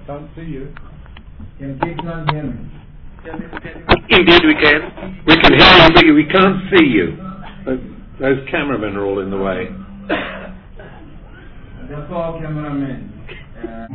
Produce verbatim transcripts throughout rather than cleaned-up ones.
Can't see you. Can Ketan hear me? Indeed we can. We can hear you, but we can't see you. Those cameramen are all in the way. The four cameramen. Uh,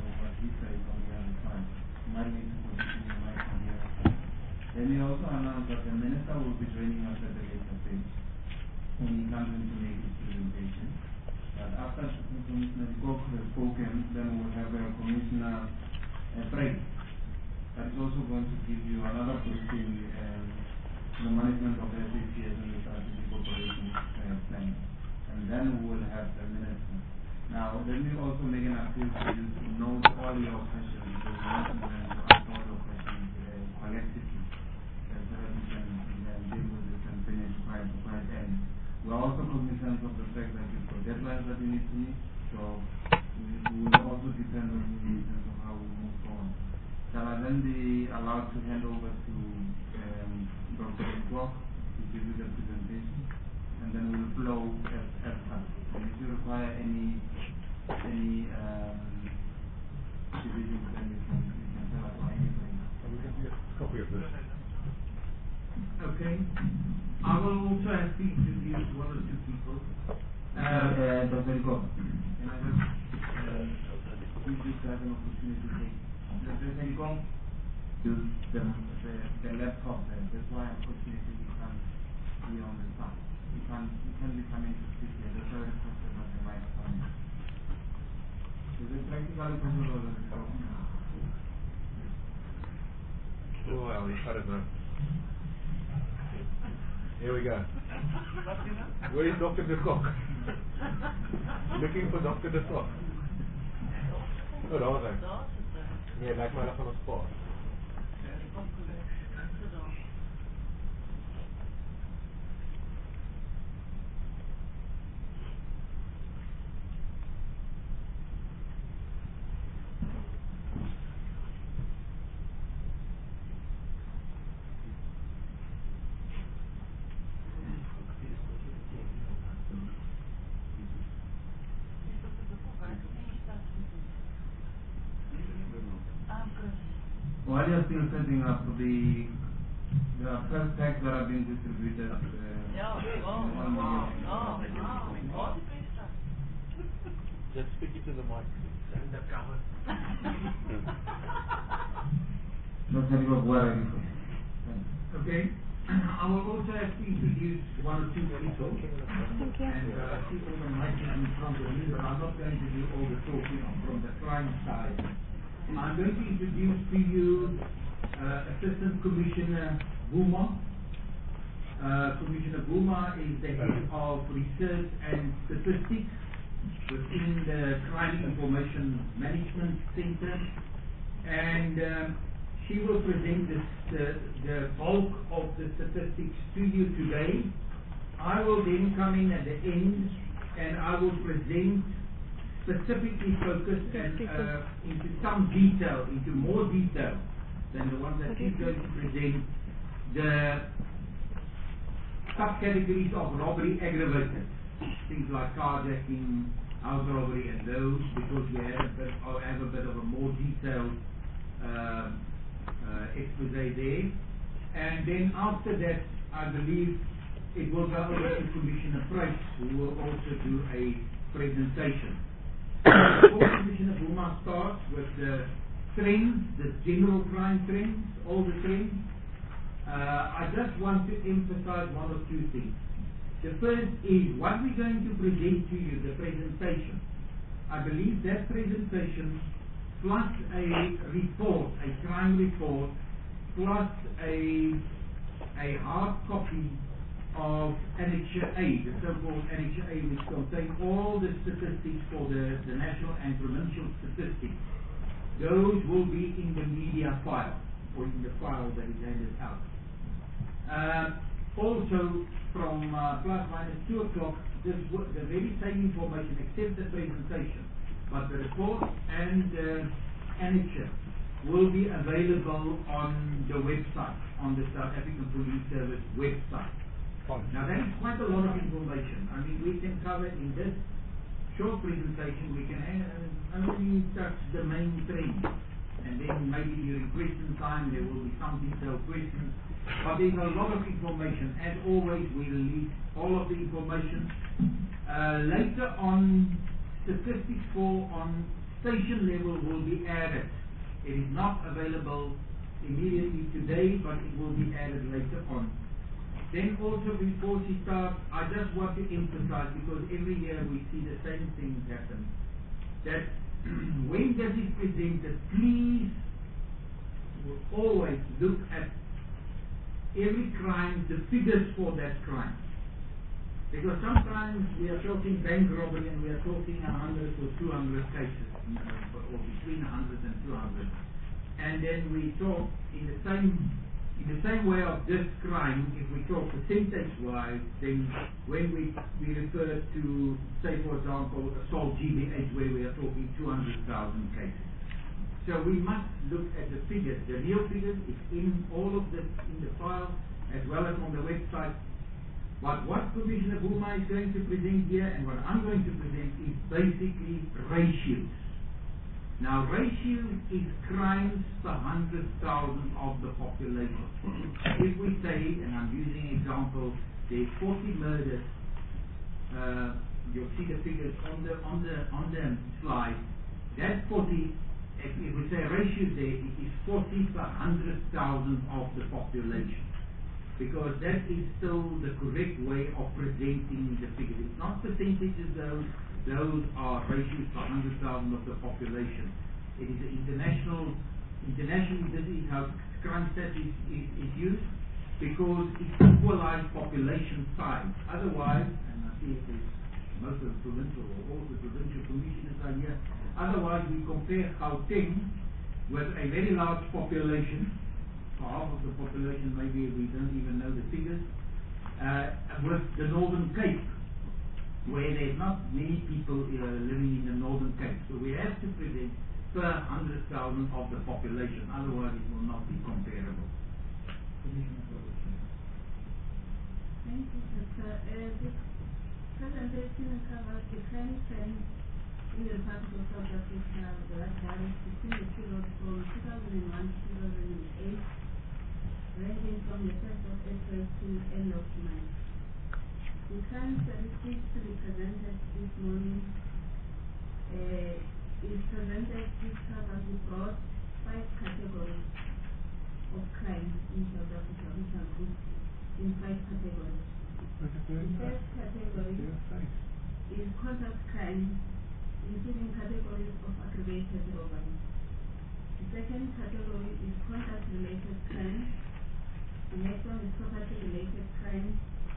Let me also announce that the minister will be joining us at the later stage when he comes in to make his presentation. But after Commissioner Kok has spoken, then we'll have a Commissioner uh, break. That is also going to give you another briefing um, the management of the S A P S and the strategic operations uh, plan. And then we will have the minister. Now, let me also make an appeal to you to note all your questions, because we want to answer all your questions uh, collectively. So that we can uh, deal with this and finish quite, quite end. We are also cognizant of the fact that you've got deadlines that you need to meet, so we, we will also depend on you in terms of how we move forward. Shall I then be allowed to hand over to um, Doctor Kwok to give you the presentation, and then we'll flow as as such. And if you require any any um, divisions, then you can you can tell us or anything. We can get a copy of this. Okay. I will also have to introduce one or two people. Uh, uh, Doctor Kwok, Can I just uh, give you guys an opportunity to take Doctor Telecom? use the The, the laptop there. That's why unfortunately we can't be on the side. We can't we can't be coming to speak here. That's why I requested that the microphone. Is it practically possible that it's open? Oh, well, I don't know. Here we go. Where is Doctor De Kok? Looking for Doctor De Kok. Oh, daar is hy. Nee, lijkt mij nog van een sport. while you're still setting up the the first packs that have been distributed, uh, yeah, wow, one wow, million. wow, wow. Just speak it to the mic. And the cover. Not very good. Where are you from? Okay. I will also have to introduce one or two people. And uh, people that might be in front of me, but I'm not going to do all the talking from the crime side. I'm going to introduce to you uh, Assistant Commissioner Buma. Uh, Commissioner Buma is the head of research and statistics within the Crime Information Management Center, and um, she will present this, the, the bulk of the statistics to you today. I will then come in at the end and I will present specifically focused and uh, into some detail, into more detail than the ones that she's going to present, the subcategories of robbery aggravated, things like carjacking, house robbery and those, because we have a bit, or have a bit of a more detailed uh, uh, expose there. And then after that, I believe it will go over to Commissioner Price, who will also do a presentation. Before Commissioner Buma starts with the trends, the general crime trends, all the trends, uh, I just want to emphasize one or two things. The first is what we're going to present to you, the presentation. I believe that presentation plus a report, a crime report, plus a, a hard copy of Annexure A, the so-called Annexure A, which contains all the statistics for the, the national and provincial statistics. Those will be in the media file, or in the file that is handed out. Uh, also, from uh, plus minus two o'clock, this the very same information, except the presentation, but the report and the uh, annexure will be available on the website, on the South African Police Service website. Now that is quite a lot of information. I mean, we can cover in this short presentation, we can uh, only touch the main trends. And then maybe during question time there will be some detailed questions. But there's a lot of information. As always, we release all of the information. Uh, later on, statistics for on station level will be added. It is not available immediately today, but it will be added later on. Then also before she starts, I just want to emphasize, because every year we see the same things happen, that when this is presented, please always look at every crime, the figures for that crime. Because sometimes we are talking bank robbery and we are talking one hundred or two hundred cases, or between one hundred and two hundred. And then we talk in the same in the same way of this crime, if we talk percentage-wise, then when we, we refer to, say for example, assault G B H, where we are talking two hundred thousand cases. So we must look at the figures. The real figures is in all of this in the file, as well as on the website. But what Commissioner Buma is going to present here, and what I'm going to present, is basically ratios. Now, ratio is crimes per one hundred thousand of the population. If we say, and I'm using example, there's forty murders, uh, you'll see the figures on the on the on the slide. That forty, if, if we say ratio there, it is forty per one hundred thousand of the population, because that is still the correct way of presenting the figures. It's not percentages though. Those are ratios per one hundred thousand of the population. It is an international, internationally this is how crime stats is, is, is used, because it equalizes population size. Otherwise, and I see if there's most of the provincial or all the provincial commissioners are here, otherwise we compare Gauteng with a very large population, for half of the population maybe we don't even know the figures, uh, with the Northern Cape, where there's not many people uh, living in the Northern Cape. So we have to present per one hundred thousand of the population, otherwise it will not be comparable. Thank you, Doctor Uh, this presentation covers the crime trends in the Republic of South Africa that varies between the period from two thousand one to two thousand eight, ranging from the first of April to end of March. The crime statistics to be presented this morning uh, is presented, this covers the broad five categories of crime in South Africa, which are grouped in five categories. The first category is contact crime, including categories of aggravated robbery. The second category is contact-related crime. The next one is property-related crime,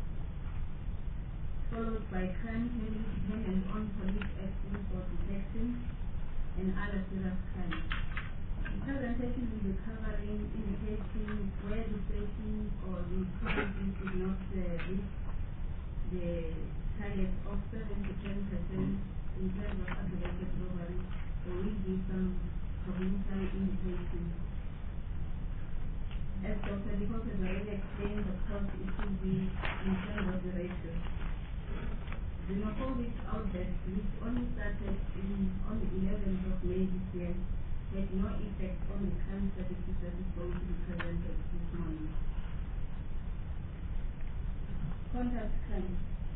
followed by crime dependent on police action for detection and other serious crimes. The presentation will be covering indicating where the station or the property did not uh, reach the target of seven to ten percent in terms of aggravated robbery. There will be some provincial indications. As Doctor Dikop has already explained, of course, it will be in terms of the ratio. The xenophobic outburst, which only started in, on the eleventh of May this year, had no effect on the crime statistics that is going to be presented this morning. Contact crime.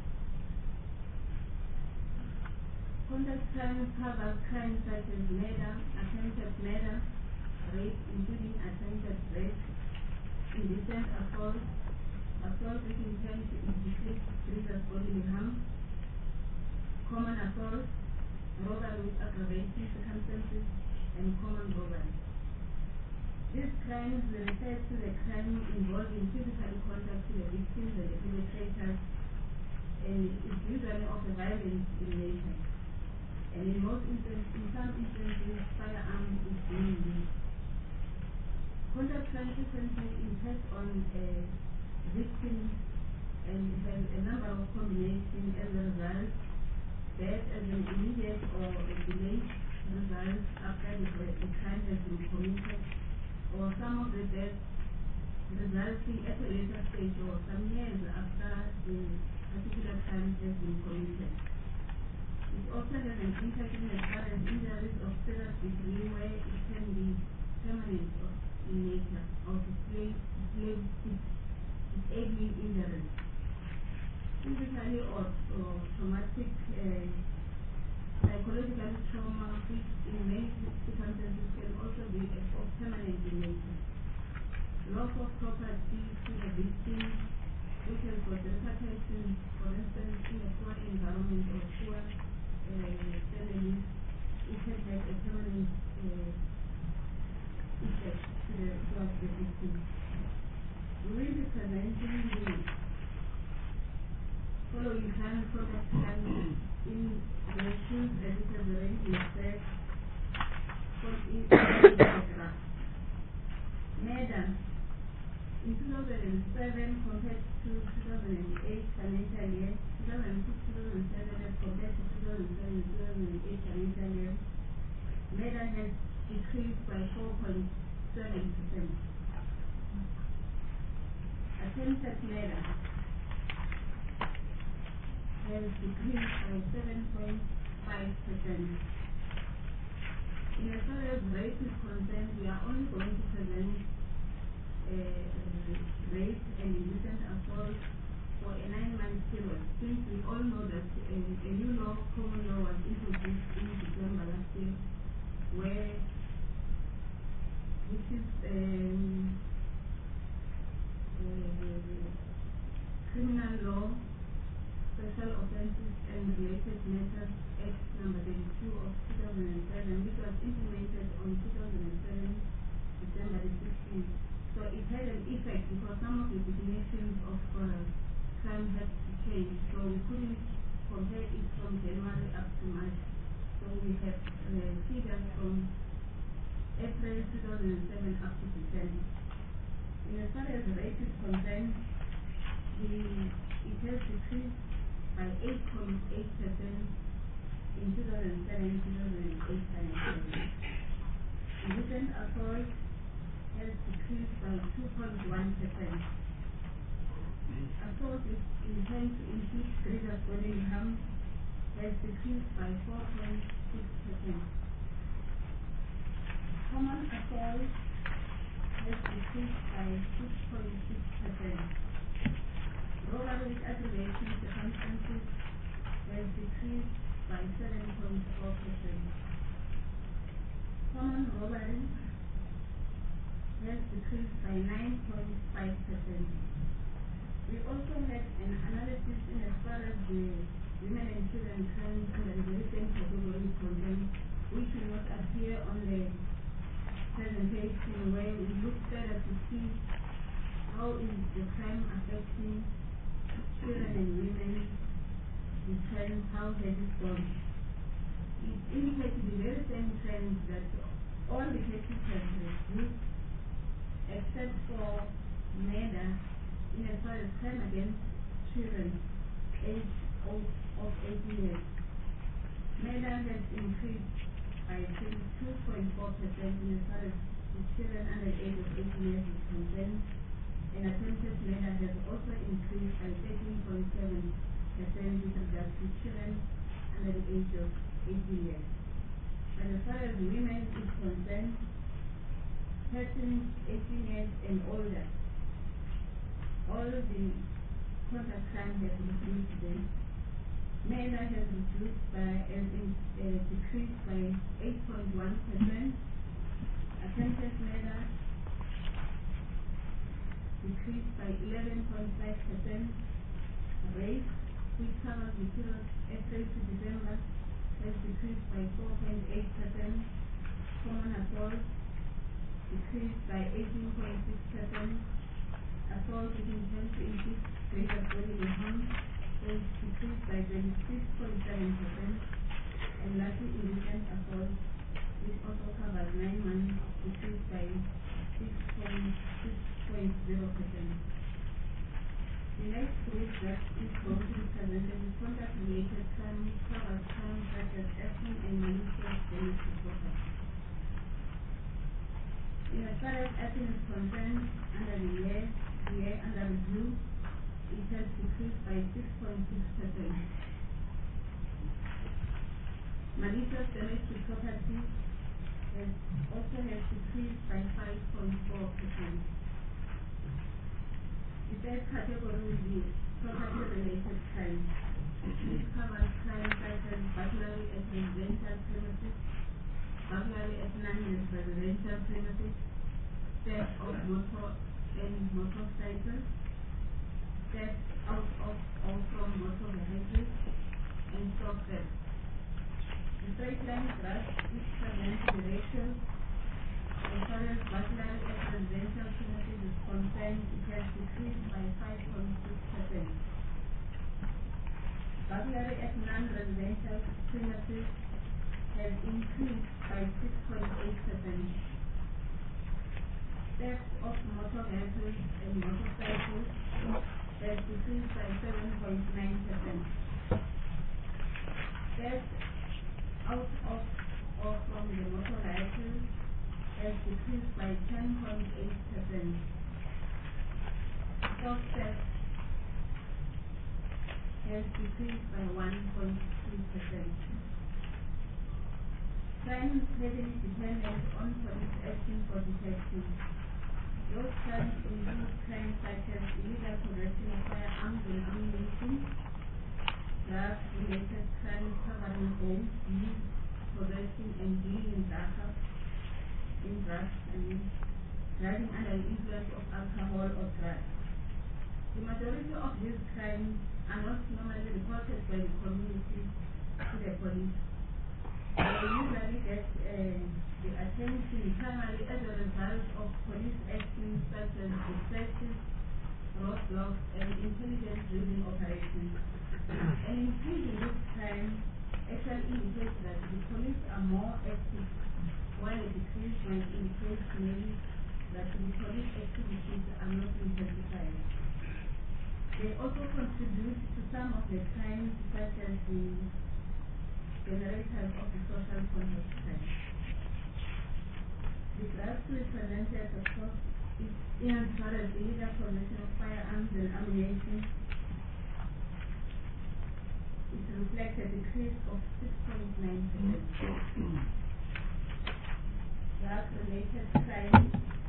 Contact crime covers crimes such as murder, attempted murder, rape, including attempted rape, indecent assault, assault with intent to inflict serious bodily harm, common assault, robbery with aggravating circumstances, and common robbery. These crimes refer to the crime involving physical contact to the victims and the perpetrators, and is usually of a violent in nature. And in most instances, in some instances, firearm is being used. Contact crime frequently impacts on a victim and has a number of combinations as a result. Death as an immediate or a delayed result after the, the crime has been committed, or some of the deaths resulting at a later stage or some years after the particular crime has been committed. It also has an impact in as far as injuries of serious degree where it can be permanent in nature or display, display disabling injuries. Physically or, or traumatic uh, psychological trauma, which in many circumstances can also be of permanent in nature. Loss of property to the victim, which has got repercussions, for instance, in a poor environment or poor uh, family, it has had a permanent uh, effect to the, towards the victim. We will be presenting the following kind of product in the shoes as it has already been said, but in the graph. MEDA in two thousand seven compared to two thousand eight financial year, two thousand six to two thousand seven as compared to two thousand seven to two thousand eight financial year, MEDA has decreased by four point seven percent. Attempted MEDA has decreased by seven point five percent. In as far as rate is concerned, we are only going to present uh, rape and indecent assault for a nine-month period, since we all know that a, a new law, common law, was introduced in December last year, where which is um, uh, criminal law, special offences and related matters Act number thirty-two of two thousand seven, which was implemented on two thousand seven, December the sixteenth. So it had an effect because some of the definitions of uh, crime had to change, so we couldn't compare it from January up to March. So we have uh, figures from April two thousand seven up to December. In as far as rape is concerned, the, it has decreased by eight point eight percent in two thousand seven to two thousand eight financial year. Indecent assault has decreased by two point one percent. Assault with intent to inflict greater bodily harm has decreased by four point six percent. Common assault has decreased by six point six percent. Robbery with aggravation circumstances has decreased by seven point four percent. Common robbery has decreased by nine point five percent. We also had an analysis in as far as the women and children crimes under the recent category concerned, which will not appear on the presentation, where we look further to see how is the crime affecting children and women, the trends, how has it gone. It indicates the very same trends that all the cases have reduced, except for MEDA, in as far as crime against children aged of, of eighteen years. MEDA has increased by twenty-two point four percent in as far as the children under the age of eighteen years is concerned, and attempted MEDA has also increased by thirteen point seven percent with regard to children under the age of eighteen years. And as far as women is concerned, persons eighteen years and older, all the contact crime has reduced them. MEDA has reduced by, has in, uh, decreased by eight point one percent. Attempted MEDA decreased by eleven point five percent. Rape, which covers the period April to December, has decreased by four point eight percent. Common assault decreased by eighteen point six percent. Assault with intent to inflict greater bodily harm has decreased by twenty-six point seven percent. And lastly, indecent assault, which also covers nine months, decreased by six point zero percent. The next group that is going to be presented is contact-related crime, which covers crimes such as arson and malicious damage to property. In as far as arson is concerned, under the year, the year under review, it has decreased by six point six percent. malicious damage to property has also has decreased by five point four percent. The third category is property-related crime. This covers crimes such as burglary at residential premises, burglary at non-residential premises, theft of motor and motorcycles, theft out of or from motor vehicles, and stock theft. The straight line graph is presenting the ratios. As far as burglary at residential premises is concerned, it has decreased by five point six percent. Burglary at non-residential premises has increased by six point eight percent. Theft of motor vehicles and motorcycles has decreased by seven point nine percent. Theft out of or from the motor vehicle has decreased by ten point eight percent. Stock theft has decreased by one point two percent. Crimes heavily dependent on police action for detection. Those crimes include crimes such as illegal possession of firearms and ammunition, drug-related crimes covering both use, possession, and dealing in data, in drugs, and driving under the influence of alcohol or drugs. The majority of these crimes are not normally reported by the community to the police. They usually get uh, the attention primarily as a result of police actions such as the searches, roadblocks, and intelligence-driven operations. An increase in this crime actually indicates that the police are more active, while a decrease might indicate maybe that the police activities are not intensifying. They also contribute to some of the crimes such as the generators of the social contact crime. The graph represented of course is in as far as illegal possession of firearms and ammunition. It reflects a decrease of six point nine percent. Drug-related crime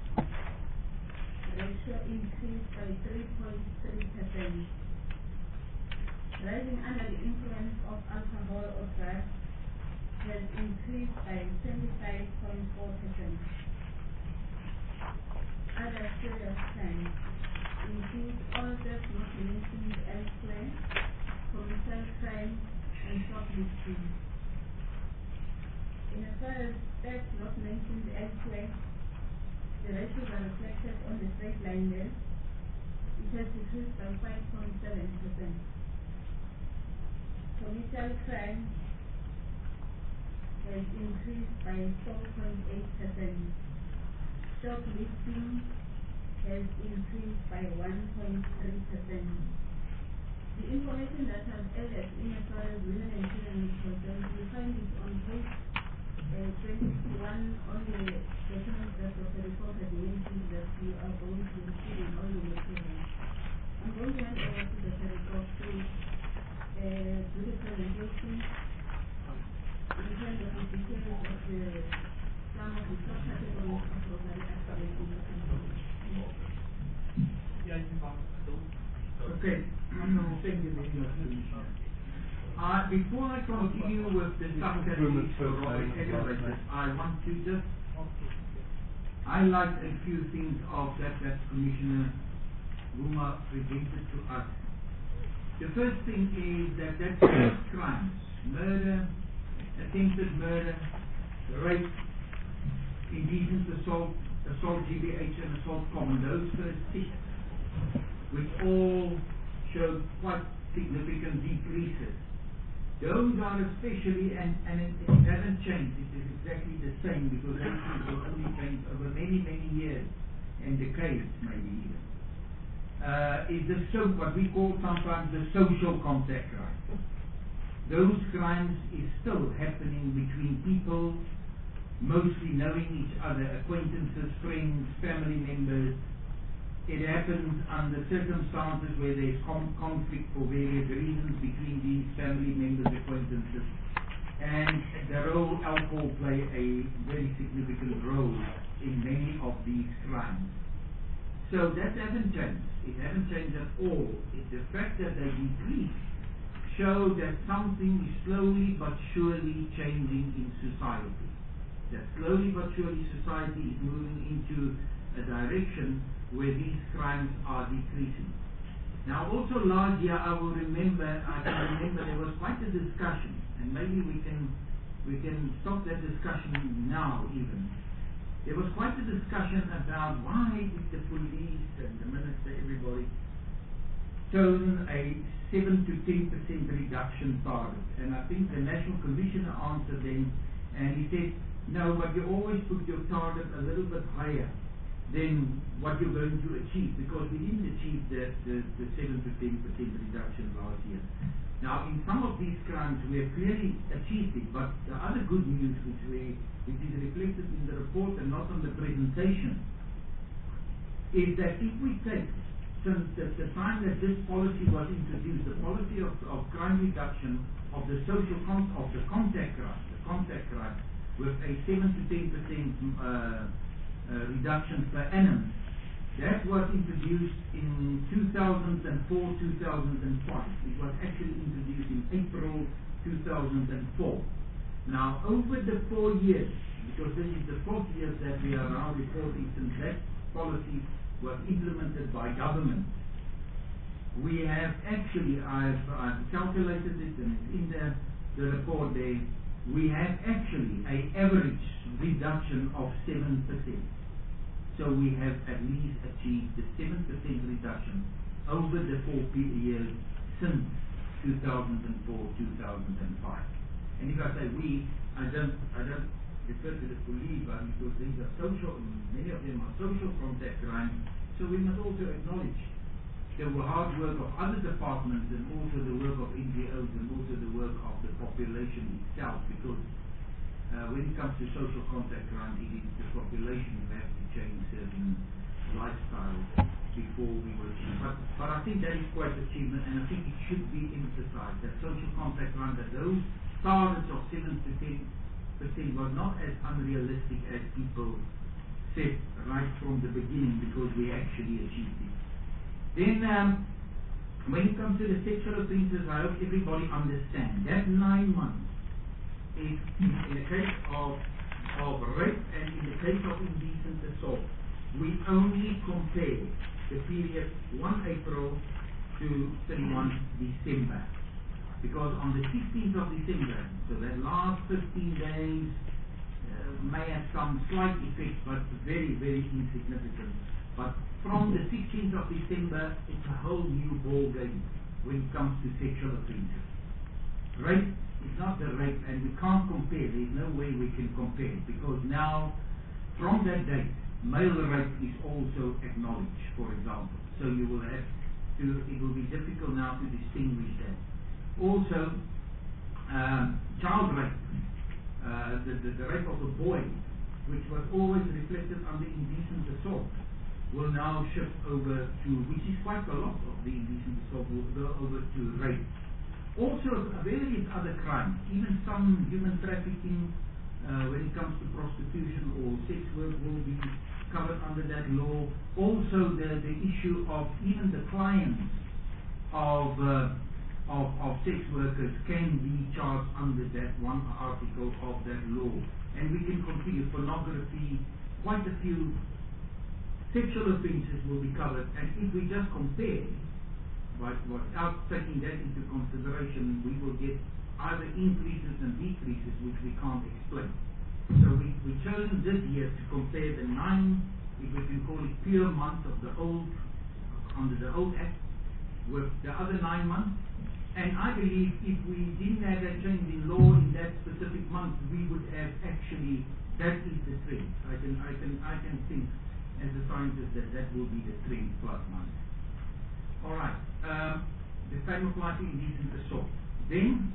ratio increased by three point three percent. Driving under the influence of alcohol or drugs has increased by twenty-five point four percent. Other serious crimes include all theft not mentioned elsewhere, commercial crime, and shoplifting. In as far as theft not mentioned elsewhere, the ratios are reflected on the straight line there. It has decreased by five point seven percent. Commercial crime has increased by four point eight percent. Shoplifting has increased by one point three percent. The information that has added in as far as women and children is concerned, you find it on page uh, twenty-one on the documents that was the report that mentioned that you are going to receive in all your materials. I'm going to hand over to the report to uh, do the presentation in terms of the details of the some of the subcategories of Rotary activities. Okay, thank you very much. Uh, before I continue with the subcategories for Rotary activities, I want to just highlight a few things of that that Commissioner Ruma presented to us. The first thing is that that crimes, murder, attempted murder, rape, indecent assault, assault G B H and assault common, those first six, which all showed quite significant decreases. Those are especially, and, and it, it hasn't changed, it is exactly the same because those things will only change over many, many years and decades maybe even. Uh, is the so what we call sometimes the social contact crime. Those crimes is still happening between people, mostly knowing each other, acquaintances, friends, family members. It happens under circumstances where there's com conflict for various reasons between these family members, acquaintances. and the role alcohol play a very significant role in many of these crimes. So that hasn't changed. It hasn't changed at all. It, the fact that they decrease show that something is slowly but surely changing in society. That slowly but surely society is moving into a direction where these crimes are decreasing. Now also last year I will remember, I can remember there was quite a discussion, and maybe we can, we can stop that discussion now even. There was quite a discussion about why did the police and the minister, everybody, chosen a seven to ten percent reduction target. And I think the National Commissioner answered them, and he said, no, but you always put your target a little bit higher than what you're going to achieve, because we didn't achieve the, the, the seven to ten percent reduction last year. Now, in some of these crimes, we have clearly achieved it, but the other good news, which, we, which is reflected in the report and not on the presentation, is that if we take, since the, the time that this policy was introduced, the policy of, of crime reduction of the social con of the contact crime, the contact crime, with a seven to ten percent uh, uh, reduction per annum, that was introduced in two thousand four to two thousand five. It was actually introduced in April two thousand four. Now, over the four years, because this is the fourth year that we are now reporting since that policy was implemented by government, we have actually, I've, I've calculated it and it's in the, the report there, we have actually an average reduction of seven percent. So we have at least achieved the seven percent reduction over the four years since two thousand four to two thousand five. And if I say we, I don't, I don't refer to the police, but because these are social, many of them are social contact crimes, so we must also acknowledge the hard work of other departments and also the work of N G Os and also the work of the population itself, because uh, when it comes to social contact crime, it is the population who have to change certain lifestyles before we will achieve. But, but I think that is quite achievement, and I think it should be emphasized that social contact crime, that those targets of seven to ten percent was not as unrealistic as people said right from the beginning, because we actually achieved it. Then, um, when it comes to the sexual offences, I hope everybody understands that nine months is in the case of, of rape and in the case of indecent assault. We only compare the period first April to thirty-first December. Because on the sixteenth of December, so that last fifteen days uh, may have some slight effect, but very, very insignificant. But from the sixteenth of December, it's a whole new ball game when it comes to sexual offences. Rape is not the rape, and we can't compare. There's no way we can compare, because now, from that date, male rape is also acknowledged, for example. So you will have to, it will be difficult now to distinguish that. Also, um, child rape, uh, the, the, the rape of a boy, which was always reflected under indecent assault, will now shift over to, which is quite a lot of the indecent assault, will go over to rape. Also, various other crimes, even some human trafficking, uh, when it comes to prostitution or sex work, will be covered under that law. Also, the, the issue of even the clients of, uh, of, of sex workers can be charged under that one article of that law. And we can continue. Pornography, quite a few sexual offences will be covered. And if we just compare, but without taking that into consideration, we will get either increases and decreases which we can't explain. So we, we chosen this year to compare the nine, if we can call it pure months of the old, under the old Act, with the other nine months. And I believe if we didn't have that change in law in that specific month, we would have actually, that is the trend. I can, I can, I can think as a scientist that that will be the trend plus minus. All right. Um, the same applies to indecent assault. Then,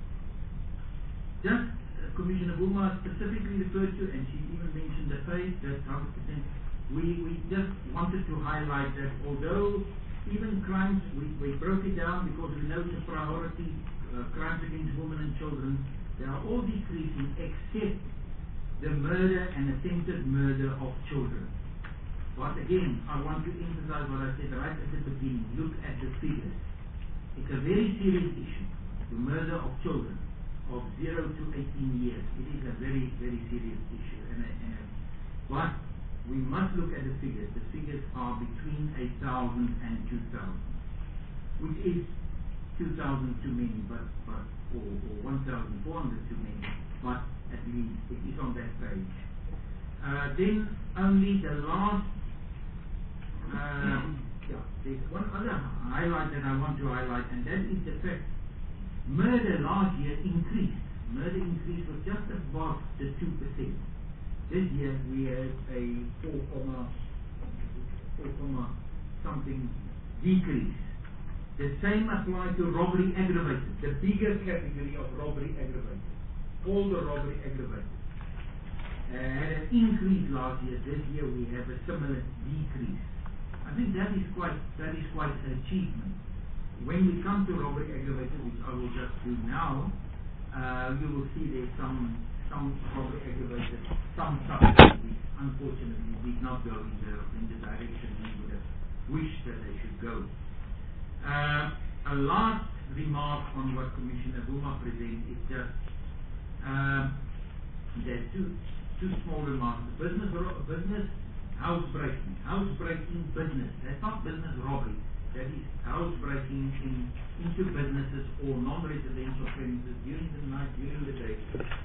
just uh, Commissioner Buma specifically referred to, and she even mentioned the phase, that one hundred percent. We, we just wanted to highlight that although even crimes, we, we broke it down because we know it's a priority, uh, crimes against women and children, They are all decreasing except the murder and attempted murder of children. But again, I want to emphasize what I said right at the beginning. Look at the figures. It's a very serious issue. The murder of children of zero to eighteen years. It is a very, very serious issue. And, a, and a, but we must look at the figures. The figures are between eight thousand and two thousand, which is two thousand too many, but, but or, or one thousand four hundred too many, but at least it is on that page. Uh, then only the last, uh, yeah, there's one other highlight that I want to highlight, and that is the fact murder last year increased. Murder increase was just above the two percent. This year we have a four comma four comma something decrease. The same applies to robbery aggravated, the bigger category of robbery aggravated. All the robbery aggravated uh, had an increase last year. This year we have a similar decrease. I think that is quite that is quite an achievement. When we come to robbery aggravated, which I will just do now, uh, you will see there's some some robbery aggravated, some subcategories unfortunately did not go in the in the direction we would have wished that they should go. Uh, a last remark on what Commissioner Buma presents is just um, there are two two small remarks. Business business housebreaking, housebreaking business. That's not business robbery. That is housebreaking in, into businesses or non-residential premises during the night, during the day.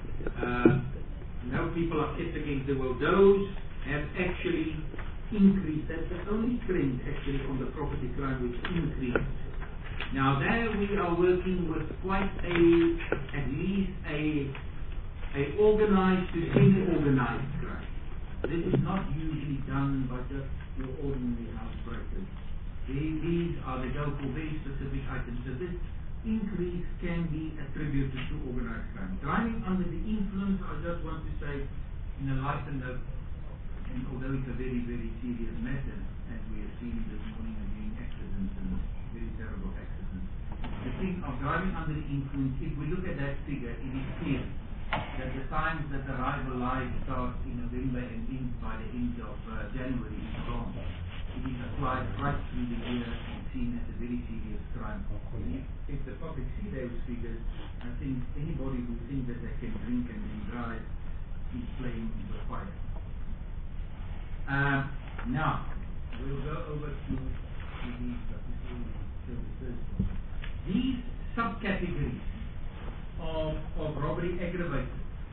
Uh, now people are kept against the world. Those have actually increased. That's the only trend actually on the property crime which increased. Now there we are working with quite a, at least a, a organized to semi-organized crime. This is not usually done by just your ordinary housebreakers. These are, they go for very specific items. So this increase can be attributed to organized crime. Driving under the influence, I just want to say in a lighter note, and although it's a very, very serious matter, as we have seen this morning again, accidents and very terrible accidents. The thing of driving under the influence, if we look at that figure, it is clear that the times that arrival life starts in November and ends by the end of uh, January is gone. It is applied right through the year and seen as a very serious crime. If, if the public see those figures, I think anybody who thinks that they can drink and then drive is playing with fire. Uh, now, we'll go over to, to these, but before we show the first one. These subcategories of, of robbery aggravated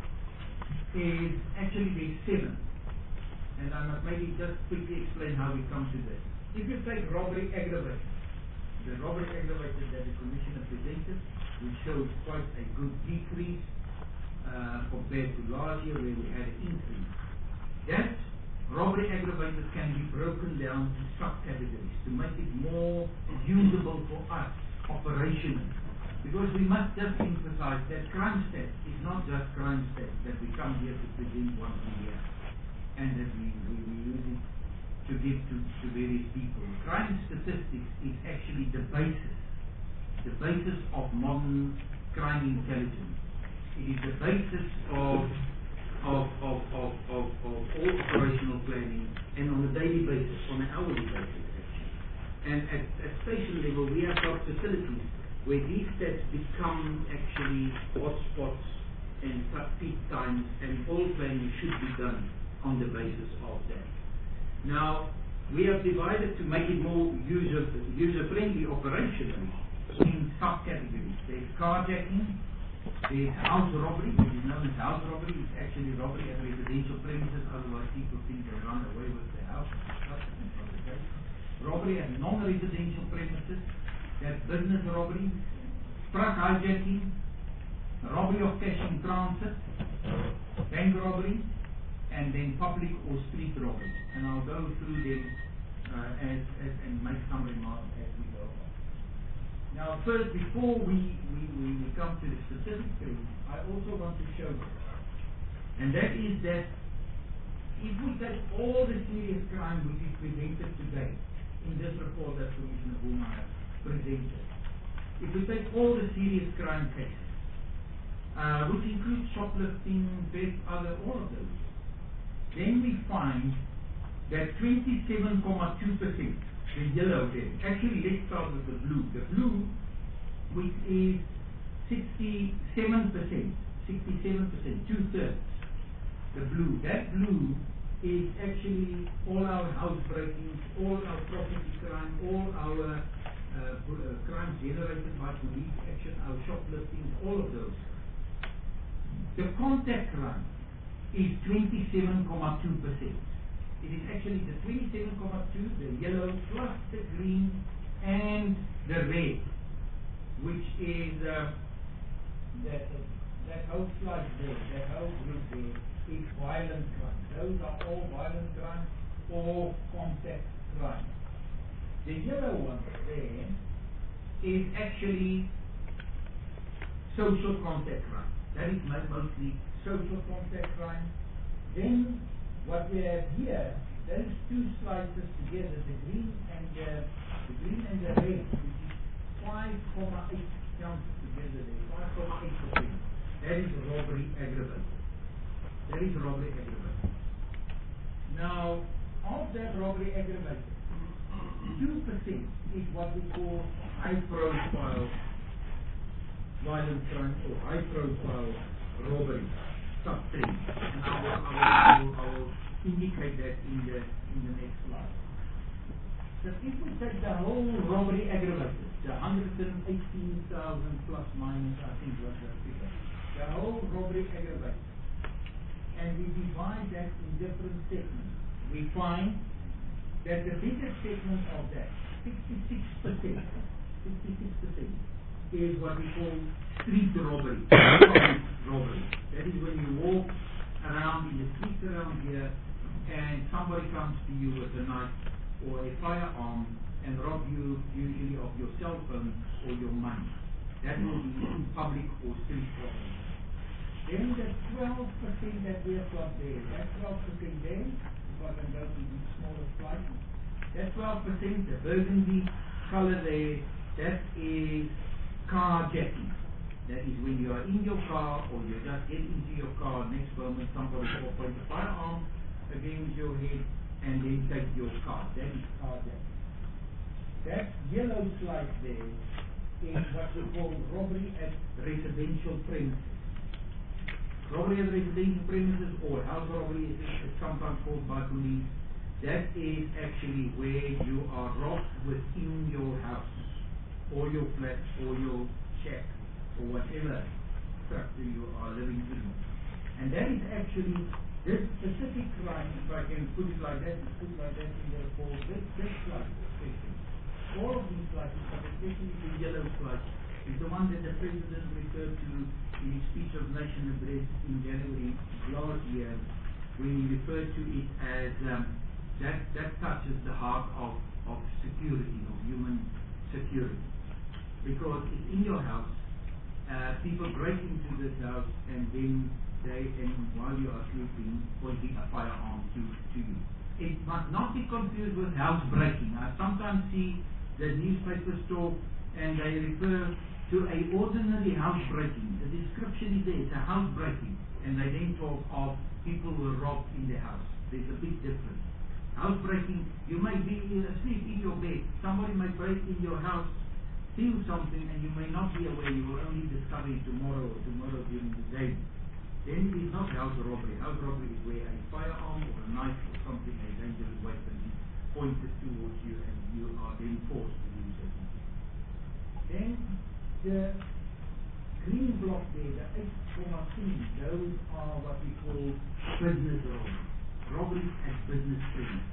is actually there's seven. And I must maybe just quickly explain how we come to this. If you take robbery aggravated, the robbery aggravated that the Commissioner presented, which shows quite a good decrease uh, compared to last year where we had an increase. That robbery aggravated can be broken down to subcategories to make it more usable for us operationally. Because we must just emphasize that crime stats is not just crime stats that we come here to present once a year and that we, we, we use it to give to, to various people. Crime statistics is actually the basis, the basis of modern crime intelligence. It is the basis of of, of, of, of, of all operational planning and on a daily basis, on an hourly basis actually. And at, at station level we have got facilities where these stats become actually hotspots and peak times, and all planning should be done on the basis of that. Now, we have divided to make it more user, user-friendly operationally in subcategories. There's carjacking, there's house robbery, which is known as house robbery. It's actually robbery at residential premises, otherwise people think they run away with their house. That's not the case. Robbery at non-residential premises, that's business robbery, truck hijacking, robbery of cash in transit, bank robbery, and then public or street robbery. And I'll go through them uh, as, as and make some remarks as we go on. Now first, before we, we, we, we come to the specific things, I also want to show you, and that is that if we take all the serious crime which is presented today in this report that Commissioner Buma has presented, if we take all the serious crime cases, uh, which includes shoplifting, theft, other, all of those. Then we find that twenty-seven point two percent, the yellow there, actually let's start with the blue. The blue, which is sixty-seven percent, sixty-seven percent, two-thirds, the blue. That blue is actually all our house breakings, all our property crime, all our uh, uh, crimes generated by police action, our shoplifting, all of those. The contact crime is twenty-seven point two percent. It is actually the twenty-seven point two, the yellow plus the green and the red, which is uh, that, uh, that whole slide there, that whole group there is violent crime. Those are all violent crimes or contact crime. The yellow one there is actually social contact crime. That is mostly social contact crime. Then what we have here, those two slices together, the green and the, the green and the red, which is five point eight counts together there, five point eight percent. That is robbery aggravated. That is robbery aggravated. Now, of that robbery aggravated, two percent is what we call high profile violent crime or high profile robbery, sub three. And I will, I, will, I, will, I will indicate that in the in the next slide. So if we take the whole robbery aggravated, the one hundred eighteen thousand plus minus, I think was the figure, the whole robbery aggravated, and we divide that in different segments, we find that the biggest segment of that, sixty-six percent, sixty-six percent, is what we call street robbery, public robbery. That is when you walk around in the streets around here and somebody comes to you with a knife or a firearm and rob you usually of your cell phone or your money. That will be public or street robbery. Then the twelve percent that we have got there, that twelve percent there, if I can go to the smaller slide, that twelve percent, the burgundy color there, that is carjacking. That is when you are in your car or you just get into your car, next moment somebody will point a firearm against your head and then take your car. That is carjacking. That yellow slide there is what we call robbery at residential premises. Robbery at residential premises or house robbery is sometimes called by police. That is actually where you are robbed within your house or your flat or your shack or whatever structure you are living in. And that is actually this specific crime, if I can put it like that, put it like that in the report, this, this slide especially. All of these slides, but especially the yellow slide, is the one that the President referred to in his speech of nation address in January last year, when he referred to it as um, that, that touches the heart of, of security, of human security. Because it's in your house, uh, people break into this house and then they, and while you are sleeping, pointing a firearm to, to you. It must not be confused with house breaking. I sometimes see the newspapers talk and they refer to a ordinary house breaking. The description is there, it's a house breaking. And they then talk of people who were robbed in the house. There's a big difference. House breaking, you may be asleep in your bed. Somebody may break in your house, steal something, and you may not be aware. You will only discover it tomorrow or tomorrow during the day. Then it is not house robbery. House robbery is where a firearm or a knife or something, a dangerous weapon, is pointed towards you and you are then forced to use it. Then the green block there, the eight point three, those are what we call business robberies. Robberies at business premises.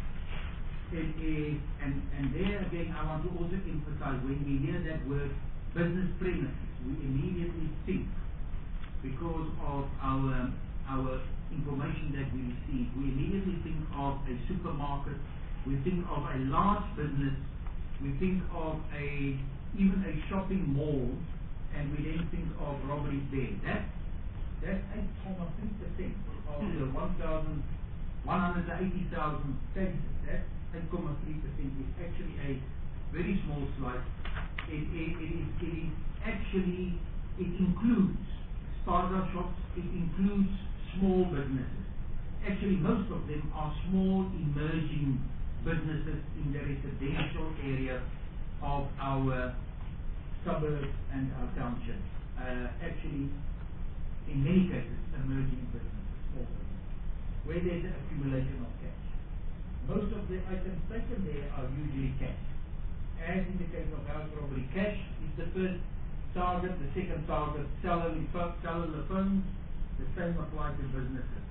It is, and, and there again I want to also emphasize, when we hear that word business premises, we immediately think, because of our our information that we receive, we immediately think of a supermarket, we think of a large business, we think of a even a shopping mall, and we then think of robberies there. That that's eight point three percent of the one thousand one hundred eighty thousand cases. That eight point three percent is actually a very small slice. It, it, it, is, it is actually, it includes spaza shops, it includes small businesses. Actually, most of them are small emerging businesses in the residential area of our suburbs and our townships. Uh, actually, in many cases, emerging businesses, small businesses, where there's an accumulation of cash. Most of the items taken there are usually cash. As in the case of house robbery, cash is the first target, the second target, cellular phones, the same applies to businesses.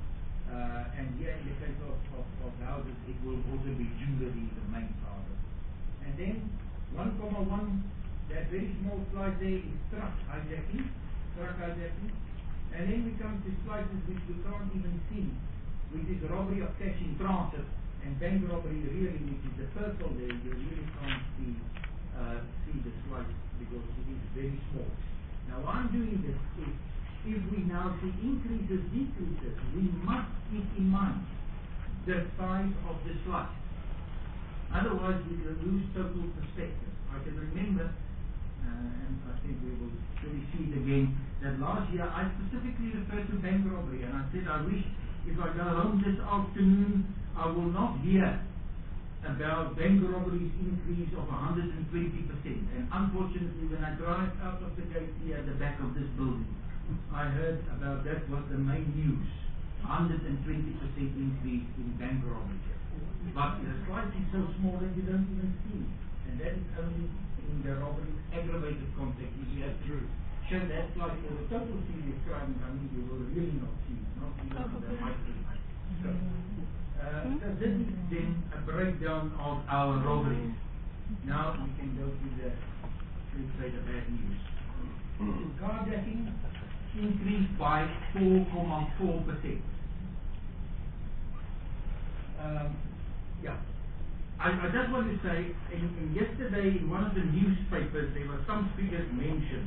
Uh, and here in the case of, of, of houses, it will also be jewelry, the main target. And then one comma one, that very small slide there is truck hijacking, truck hijacking. And then we come to slices which we can't even see, which is robbery of cash in transit, and bank robbery really, which is the purple there, you really can't see, uh, see the slice because it is very small. Now why I'm doing this is, if we now see increases, decreases, we must keep in mind the size of the slice. Otherwise we will lose total perspective. I can remember, uh, and I think we will surely see it again, that last year I specifically referred to bank robbery, and I said I wish if I go home this afternoon I will not hear about bank robberies increase of one hundred twenty percent. And unfortunately, when I drive out of the gate here at the back of this building, I heard about that was the main news, one hundred twenty percent increase in bank robberies. But the slice is so small that you don't even see it. And that is only in the robbery aggravated context. If you have to show that slide for the total serious crime, I mean, you will really not see it, not even for the micro. So, uh, so this is then a breakdown of our robberies. Now we can go to the, let's say, the bad news. Carjacking increased by four point four percent. Um, yeah. I, I just want to say, in, in yesterday in one of the newspapers there were some figures mentioned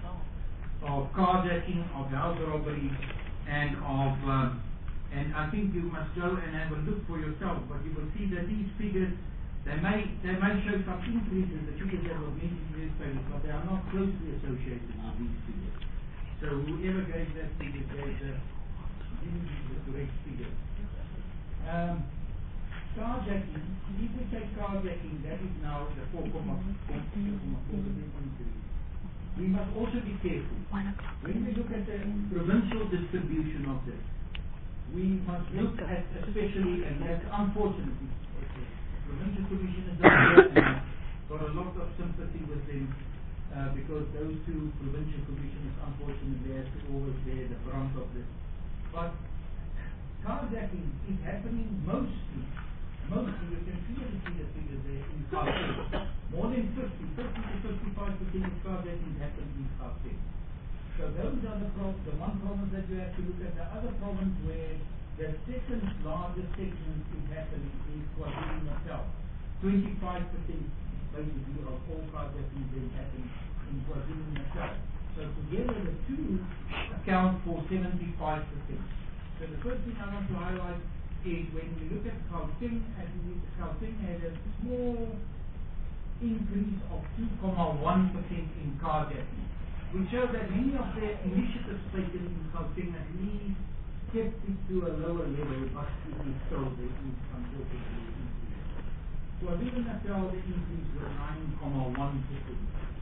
of carjacking, of house robbery, and of um, and I think you must go and have a look for yourself, but you will see that these figures, they may they may show some increase in the figures that were mentioned in newspapers, but they are not closely associated with these figures. So whoever gave that figure gave the, didn't give the correct figure. Um, carjacking, if we take carjacking, that is now the four point four percent increase. We must also be careful. When we look at the provincial distribution of this, we must look at especially, and that's unfortunately, the Provincial Commission is not here, and I've got a lot of sympathy with them, uh, because those two provincial commissioners, unfortunately, they have to always bear the brunt of this. But carjacking is happening mostly, mostly, you can clearly see the figures there in Gauteng. More than fifty, fifty to fifty-five percent of carjacking happens in Gauteng. So those are the, pro the one province that you have to look at. The other province where the second largest segment is happening is KwaZulu-Natal. twenty-five percent basically of all carjacking is happening in KwaZulu-Natal. So together the two account for seventy-five percent. So the first thing I want to highlight is when we look at Gauteng, and Gauteng had a small increase of two point one percent in carjacking, which shows that many of the initiatives taken in Gauteng at least kept it to a lower level, but it is still there is unfortunately increase. KwaZulu-Natal, the increase was nine point one percent.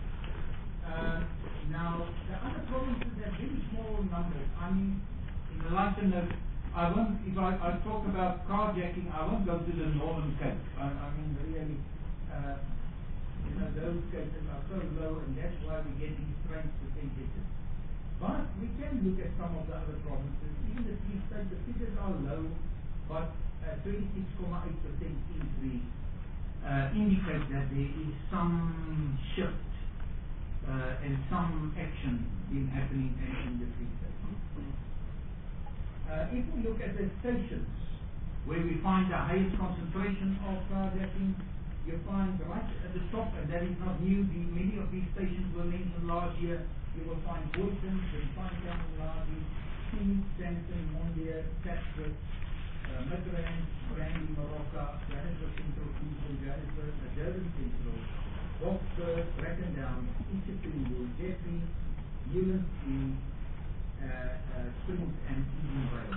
Uh, now, the other provinces have very small numbers. I mean, in a lighter note, I won't, if I, I talk about carjacking, I won't go to the Northern Cape. I, I mean, really, uh, you know, those cases are so low, and that's why we get these strange percentages. But we can look at some of the other provinces. Even the three states, the figures are low, but uh, twenty-six point eight percent increase uh, indicates that there is some shift uh, and some action in happening in the three states. Uh, if we look at the stations where we find the highest concentration of carjacking, you find right at the top, and that is not new, the, many of these stations were mentioned last year. You will find Boyton, then Pinetown, Lardy, Steed, Sandton, Mondier, Chatsworth, uh, Midrand, Brandy, Morocco, Johannesburg Central, Queensland, Johannesburg, Durban Central, Boksburg, Brackendown, East Jeffrey, Newlands, uh, uh, Springs and Eden Vale.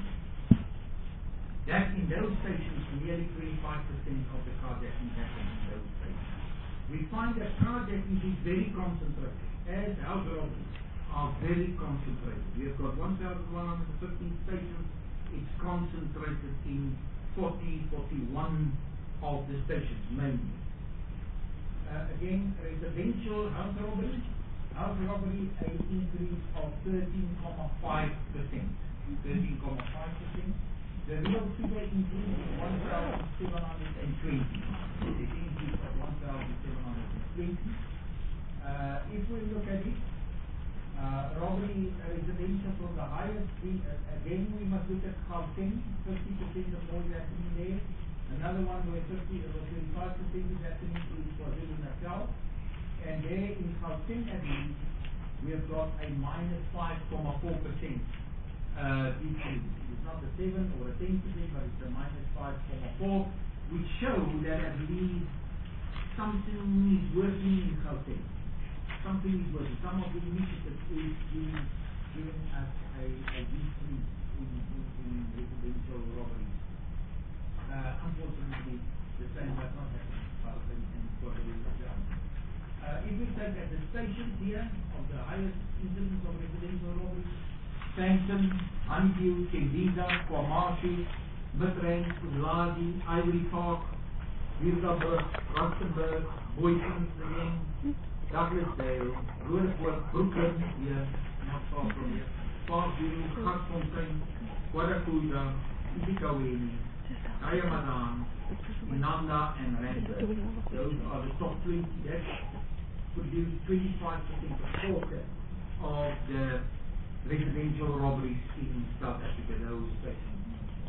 That in those stations, nearly twenty-five percent of the carjacking happen in those stations. We find that carjacking is very concentrated, as house robberies are very concentrated. We have got one thousand one hundred fifteen stations. It's concentrated in forty, forty-one of the stations mainly. Uh, again, residential house robbery. House robbery, an increase of thirteen point five percent. thirteen point five percent. The real figure increase is one thousand seven hundred twenty. The increase of one thousand seven hundred twenty. Uh, if we look at it, uh, robbery uh, residential from the highest, the, uh, again we must look at Gauteng, fifty percent of more is happening there. Another one where fifty or twenty-five percent is happening is KwaZulu-Natal. And there in Gauteng at least, we have got a minus five point four percent uh, decrease. It's not a seven or a ten percent, but it's a minus five point four, which show that at least something is working in Gauteng. Something is working. Some of the initiatives is giving, giving us a, a decrease in, in, in residential robberies. Uh, unfortunately, the same does not happen in Gauteng and KwaZulu-Natal. Uh, if we take at the stations here of the highest incidence of residential robberies, Sandton, Honeyview, Tembisa, KwaMashu, Midrand, Umlazi, Ivory Park, Wildeburg, Rustenburg, Boysons again, Douglasdale, Roodepoort, Brooklyn here, not far from here, Parkview, Garsfontein, Guadalupe, Isikaweni, Kayamadan, Inanda and Randburg. Those are the top twenty that produce twenty-five percent of quarter of the residential robberies in South Africa, those stations.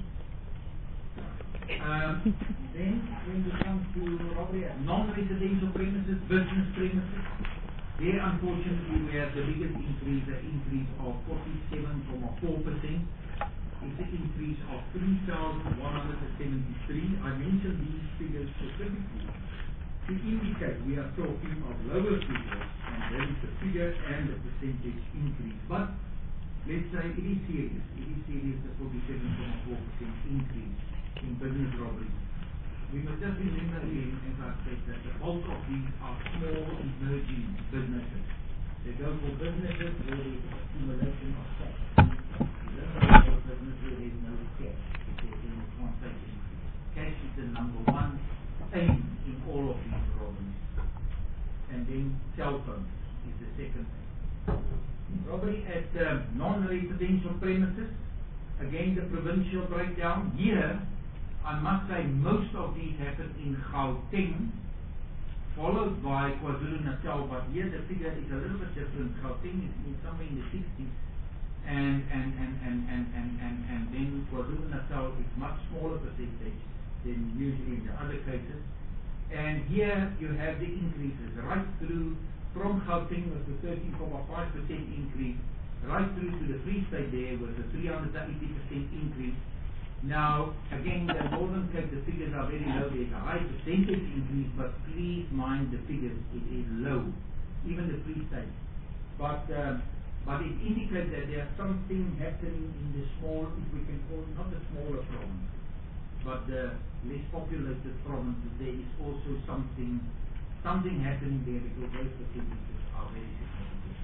Um, then when we come to robbery at non-residential premises, business premises, there unfortunately we have the biggest increase, an increase of forty-seven point four percent. It's an increase of three thousand one hundred seventy-three. I mentioned these figures specifically to indicate we are talking of lower figures, and that is the figure and the percentage increase. But let's say it is serious. It is serious, the forty-seven point four percent increase in business robberies. We must just remember again, as I've said, that the bulk of these are small emerging businesses. They go for businesses where there is accumulation of cash. You don't go for a business where there is no cash, because there is one stage increase. Cash is the number one aim in all of these robberies. And then cell phones is the second thing. Robbery at uh, non-residential premises, again the provincial breakdown. Here, I must say most of these happen in Gauteng, followed by KwaZulu-Natal, but here the figure is a little bit different. Gauteng is in somewhere in the sixties, and and, and, and, and, and, and, and then KwaZulu-Natal is much smaller percentage than usually in the other cases. And here you have the increases right through from Gauteng with the thirteen point five percent increase, right through to the Free State there with the three hundred eighty percent increase. Now, again, the Northern Cape, the figures are very low. There's a high percentage increase, but please mind the figures, it is low, even the Free State. But um, but it indicates that there's something happening in the small, if we can call it, not the smaller provinces, but the less populated provinces. There is also something something happening there, because those percentages are very significant.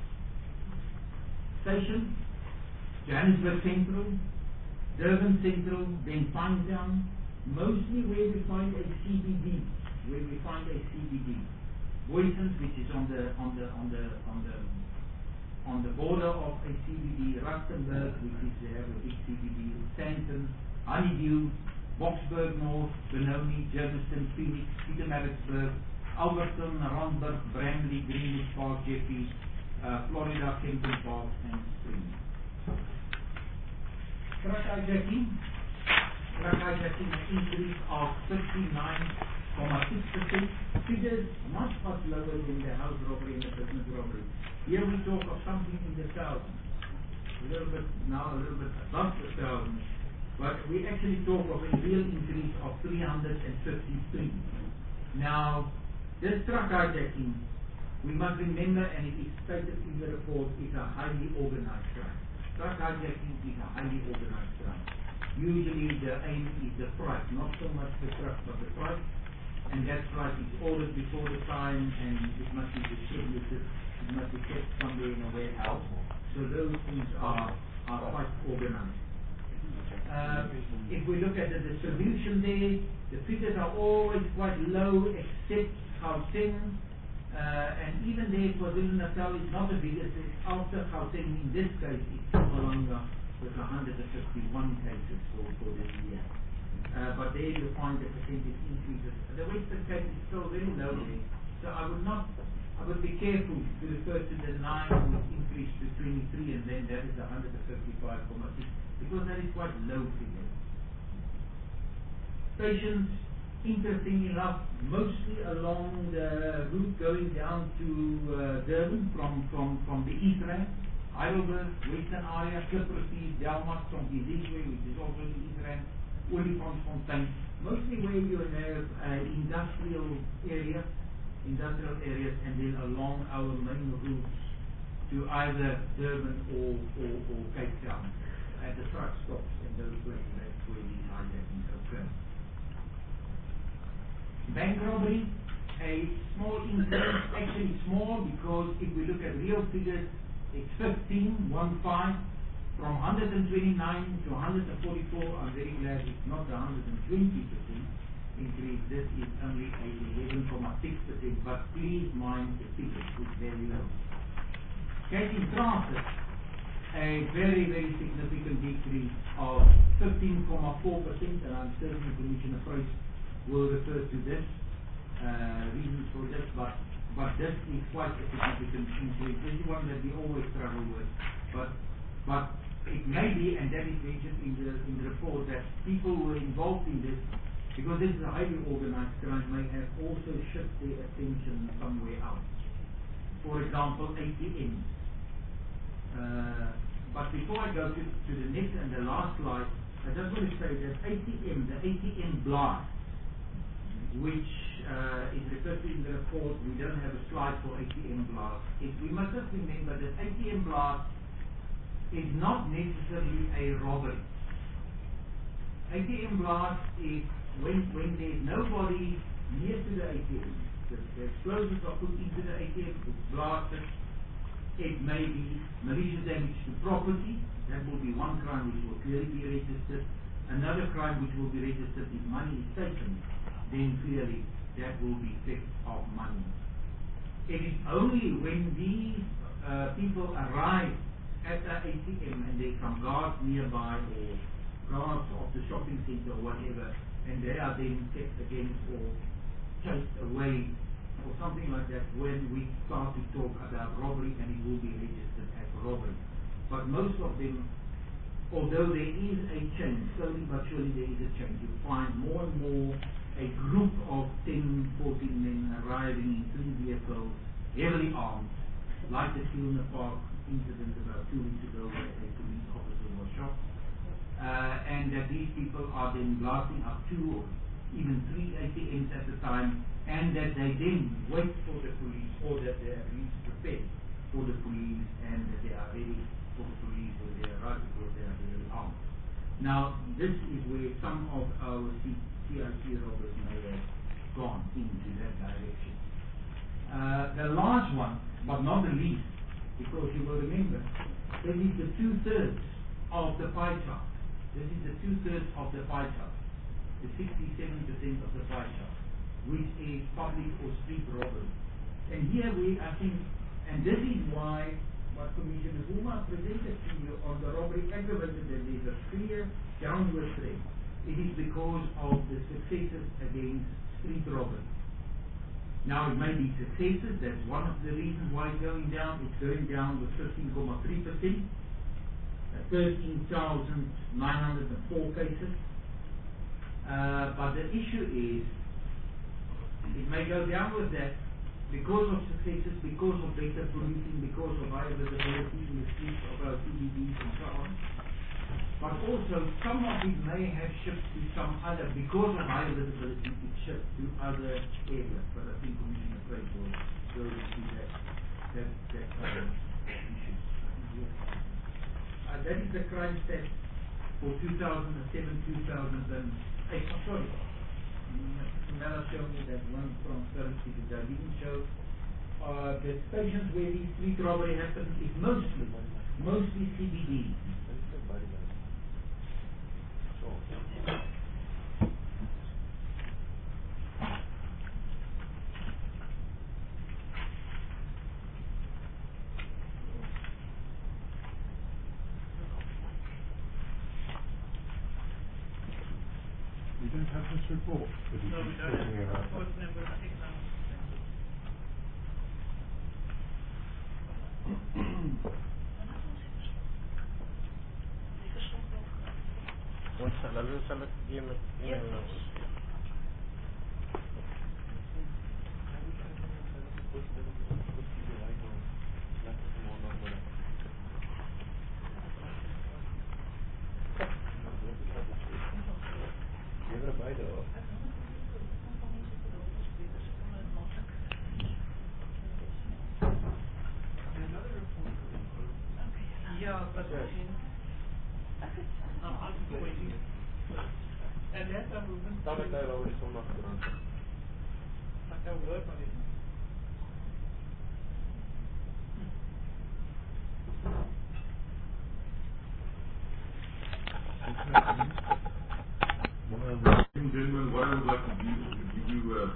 Station, Johannesburg Central, Durban Central, then Pinetown, mostly where we find a C B D, where we find a C B D. Boysons, which is on the on the on the on the on the border of a C B D. Rustenburg, which is they have a big C B D. Sandton, Honeyview, Boksburg North, Benoni, Germiston, Phoenix, Pietermaritzburg, Alberton, Randburg, Bramley, Greenwood Park, Jeffy, uh, Florida, Kempton Park, and Springs. Truck hijacking, truck hijacking an increase of fifty-nine point six percent. Figures much, much lower than the house robbery and the business robbery. Here we talk of something in the thousands, a little bit, now a little bit above the thousands, but we actually talk of a real increase of three hundred fifty-three. Now, this truck hijacking, we must remember, and it is stated in the report, is a highly organized crime. truck hijacking is a highly organized crime. Usually the aim is the price, not so much the truck, but the price. And that price is ordered before the time, and it must be distributed, it must be kept somewhere in a warehouse. So those things are, are quite organized. Uh, if we look at the distribution there, the figures are always quite low, except Gauteng, uh, and even there KwaZulu-Natal is not the biggest. After Gauteng, in this case, it's Mpumalanga with one hundred fifty-one cases for, for this year. Uh, but there you find the percentage increases. The Western Cape is still very low there, so I would not, I would be careful to refer to the nine which increased to twenty-three, and then that is one hundred fifty-five point six, because that is quite low figure. Stations, interesting enough, mostly along the route going down to uh, Durban from, from, from the East Rand, Heidelberg, Western area, Clipperty, Delmas, from Gizizwe, which is also the East Rand, Olifantsfontein, mostly where you have uh, industrial areas, industrial areas, and then along our main routes to either Durban or, or, or Cape Town. At the truck stops in those places, that's where these hijackings occur. Bank robbery, a small increase, actually small because if we look at real figures, it's fifteen, one five, from one hundred twenty-nine to one hundred forty-four. I'm very glad it's not the one hundred twenty percent increase. This is only a eleven point six percent, but please mind the figures, it's very low. Cash in transit, a very, very significant decrease of fifteen point four percent, and I'm certain Commissioner Price will refer to this, uh, reasons for this, but, but this is quite a significant increase. This is one that we always struggle with, but, but it may be, and that is mentioned in the, in the report, that people who were involved in this, because this is a highly organized crime, may have also shift their attention somewhere else. For example, A T Ms. Uh, but before I go to, to the next and the last slide, I just want to say that A T M, the A T M blast, which uh, is referred to in the report, we don't have a slide for A T M blast. If we must just remember that A T M blast is not necessarily a robbery. A T M blast is when, when there is nobody near to the A T M. The, the explosives are put into the A T M, it's blasted. It may be malicious damage to property. That will be one crime which will clearly be registered. Another crime which will be registered if money is taken, then clearly that will be theft of money. It is only when these uh, people arrive at the A T M and there are some guards nearby or guards of the shopping center or whatever, and they are then kept against or chased away or something like that, when we start to talk about robbery, and it will be registered as robbery. But most of them, although there is a change, slowly but surely there is a change. You find more and more a group of ten, fourteen men arriving in three vehicles, heavily armed, like the Kilner Park incident about two weeks ago where a police officer was shot. Uh, and that these people are then blasting up two or even three A T Ms at a time, and that they then wait for the police, or that they are at least prepared for the police, and that they are ready for the police when they arrive because they are very armed. Now, this is where some of our C I C robbers may have gone into that direction. Uh, the last one, but not the least, because you will remember, this is the two-thirds of the pie chart. This is the two-thirds of the pie chart, the sixty-seven percent of the pie chart, which is public or street robbery. And here we, I think, and this is why what Commissioner Zuma presented to you on the robbery aggravated, that there is a clear downward trend. It is because of the successes against street robbery. Now it may be successes, that's one of the reasons why it's going down. It's going down with fifteen point three percent, thirteen thousand nine hundred four cases. Uh, but the issue is, it may go down with that because of successes, because of better policing, because of higher visibility in the streets of our C B Ds and so on. But also, some of it may have shifted to some other, because of higher visibility, it shifts to other areas. But I think Commissioner Craig will go into that, that, that other issue. Yeah. I uh, that is the crime stats for two thousand seven, two thousand eight. Oh, sorry. Mela showed me that one transparency that I didn't show. Uh, the stations where the street robbery happened is mostly, mostly C B D. We don't have this report. No, we don't. Unfortunately, I think that lalu salat dia Yes. Yeah, but I'm asking waiting. And that's a movement. Dan het hy al die sondag gedaan. Ek nou hoor van dit. Ladies and gentlemen, what I would like to do is to give you a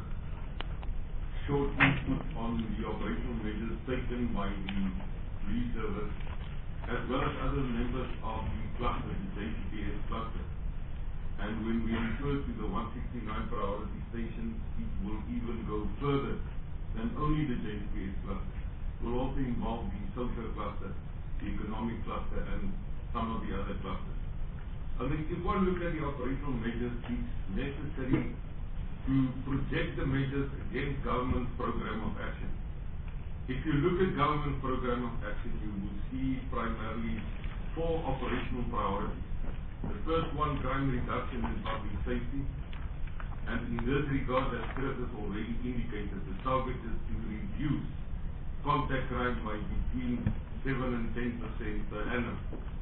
short input on the operational measures taken by the police service as well as other members of the cluster, the J C P S cluster. And when we refer to the one sixty-nine priority stations, it will even go further than only the J C P S cluster. It will also involve the social cluster, the economic cluster, and some of the other clusters. I think if one look at the operational measures, it's necessary to project the measures against government's program of action. If you look at government program of action, you will see primarily four operational priorities. The first one, crime reduction and public safety. And in this regard, as Chris has already indicated, the target is to reduce contact crime by between seven and ten percent per annum.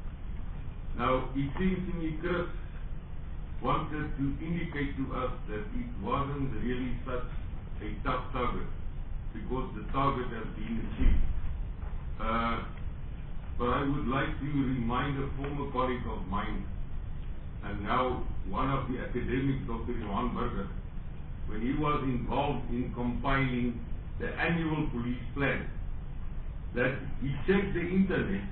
Now, it seems to me Chris wanted to indicate to us that it wasn't really such a tough target because the target has been achieved. Uh, but I would like to remind a former colleague of mine and now one of the academics, Doctor Johan Burger, when he was involved in compiling the annual police plan, that he checked the internet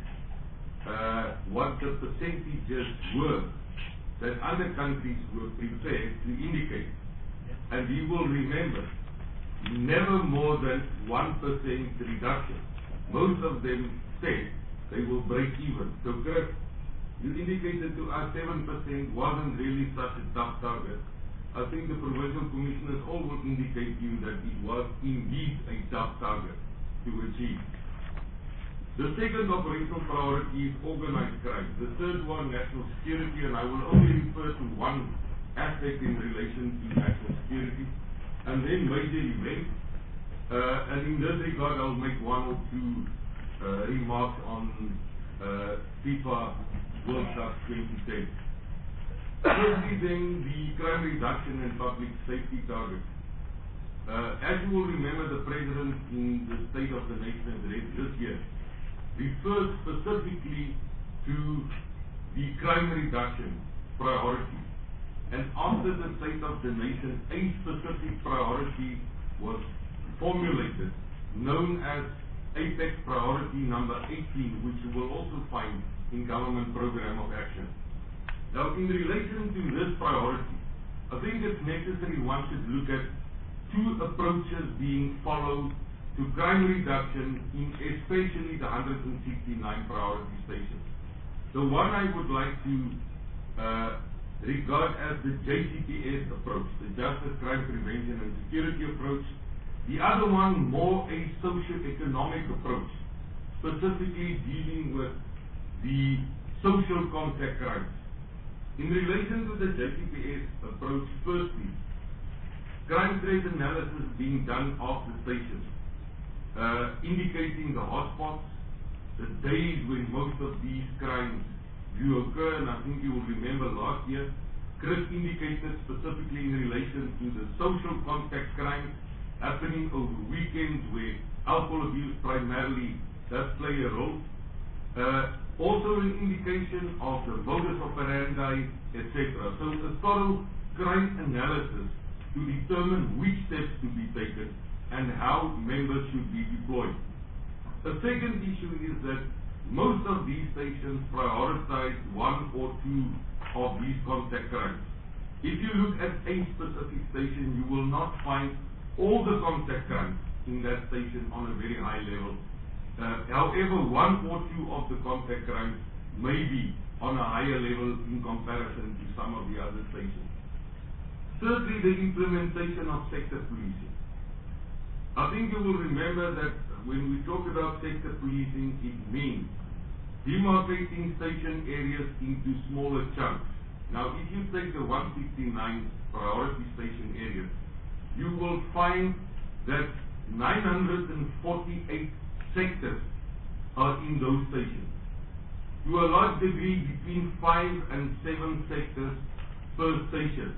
uh, what the percentages were that other countries were prepared to indicate. And he will remember, never more than one percent reduction. Most of them said they will break even. So Chris, you indicated to us seven percent wasn't really such a tough target. I think the provincial commissioners all will indicate to you that it was indeed a tough target to achieve. The second operational priority is organized crime. The third one, national security, and I will only refer to one aspect in relation to national security, and then major events. Uh, and in this regard, I'll make one or two uh, remarks on uh, FIFA World Cup twenty ten. Firstly, then, the crime reduction and public safety target. Uh, as you will remember, the President in the State of the Nation address this year refers specifically to the crime reduction priority. And after the State of the Nation, a specific priority was formulated, known as APEX priority number eighteen, which you will also find in government program of action. Now, in relation to this priority, I think it's necessary one should look at two approaches being followed to crime reduction in especially the one hundred sixty-nine priority stations. The one I would like to uh, regard as the J C P S approach, the Justice, Crime Prevention and Security approach. The other one more a socio-economic approach, specifically dealing with the social contact crimes. In relation to the J C P S approach, firstly, crime threat analysis being done of the stations, uh, indicating the hotspots, the days when most of these crimes view occur, and I think you will remember last year, Chris indicated specifically in relation to the social contact crimes happening over weekends where alcohol abuse primarily does play a role. Uh, also an indication of the modus operandi, et cetera. So a thorough crime analysis to determine which steps to be taken and how members should be deployed. The second issue is that most of these stations prioritize one or two of these contact crimes. If you look at a specific station, you will not find all the contact crimes in that station on a very high level. Uh, however, one or two of the contact crimes may be on a higher level in comparison to some of the other stations. Thirdly, the implementation of sector policing. I think you will remember that when we talk about sector policing, it means demarcating station areas into smaller chunks. Now, if you take the one sixty-nine priority station areas, you will find that nine hundred forty-eight sectors are in those stations. To a large degree, between five and seven sectors per station.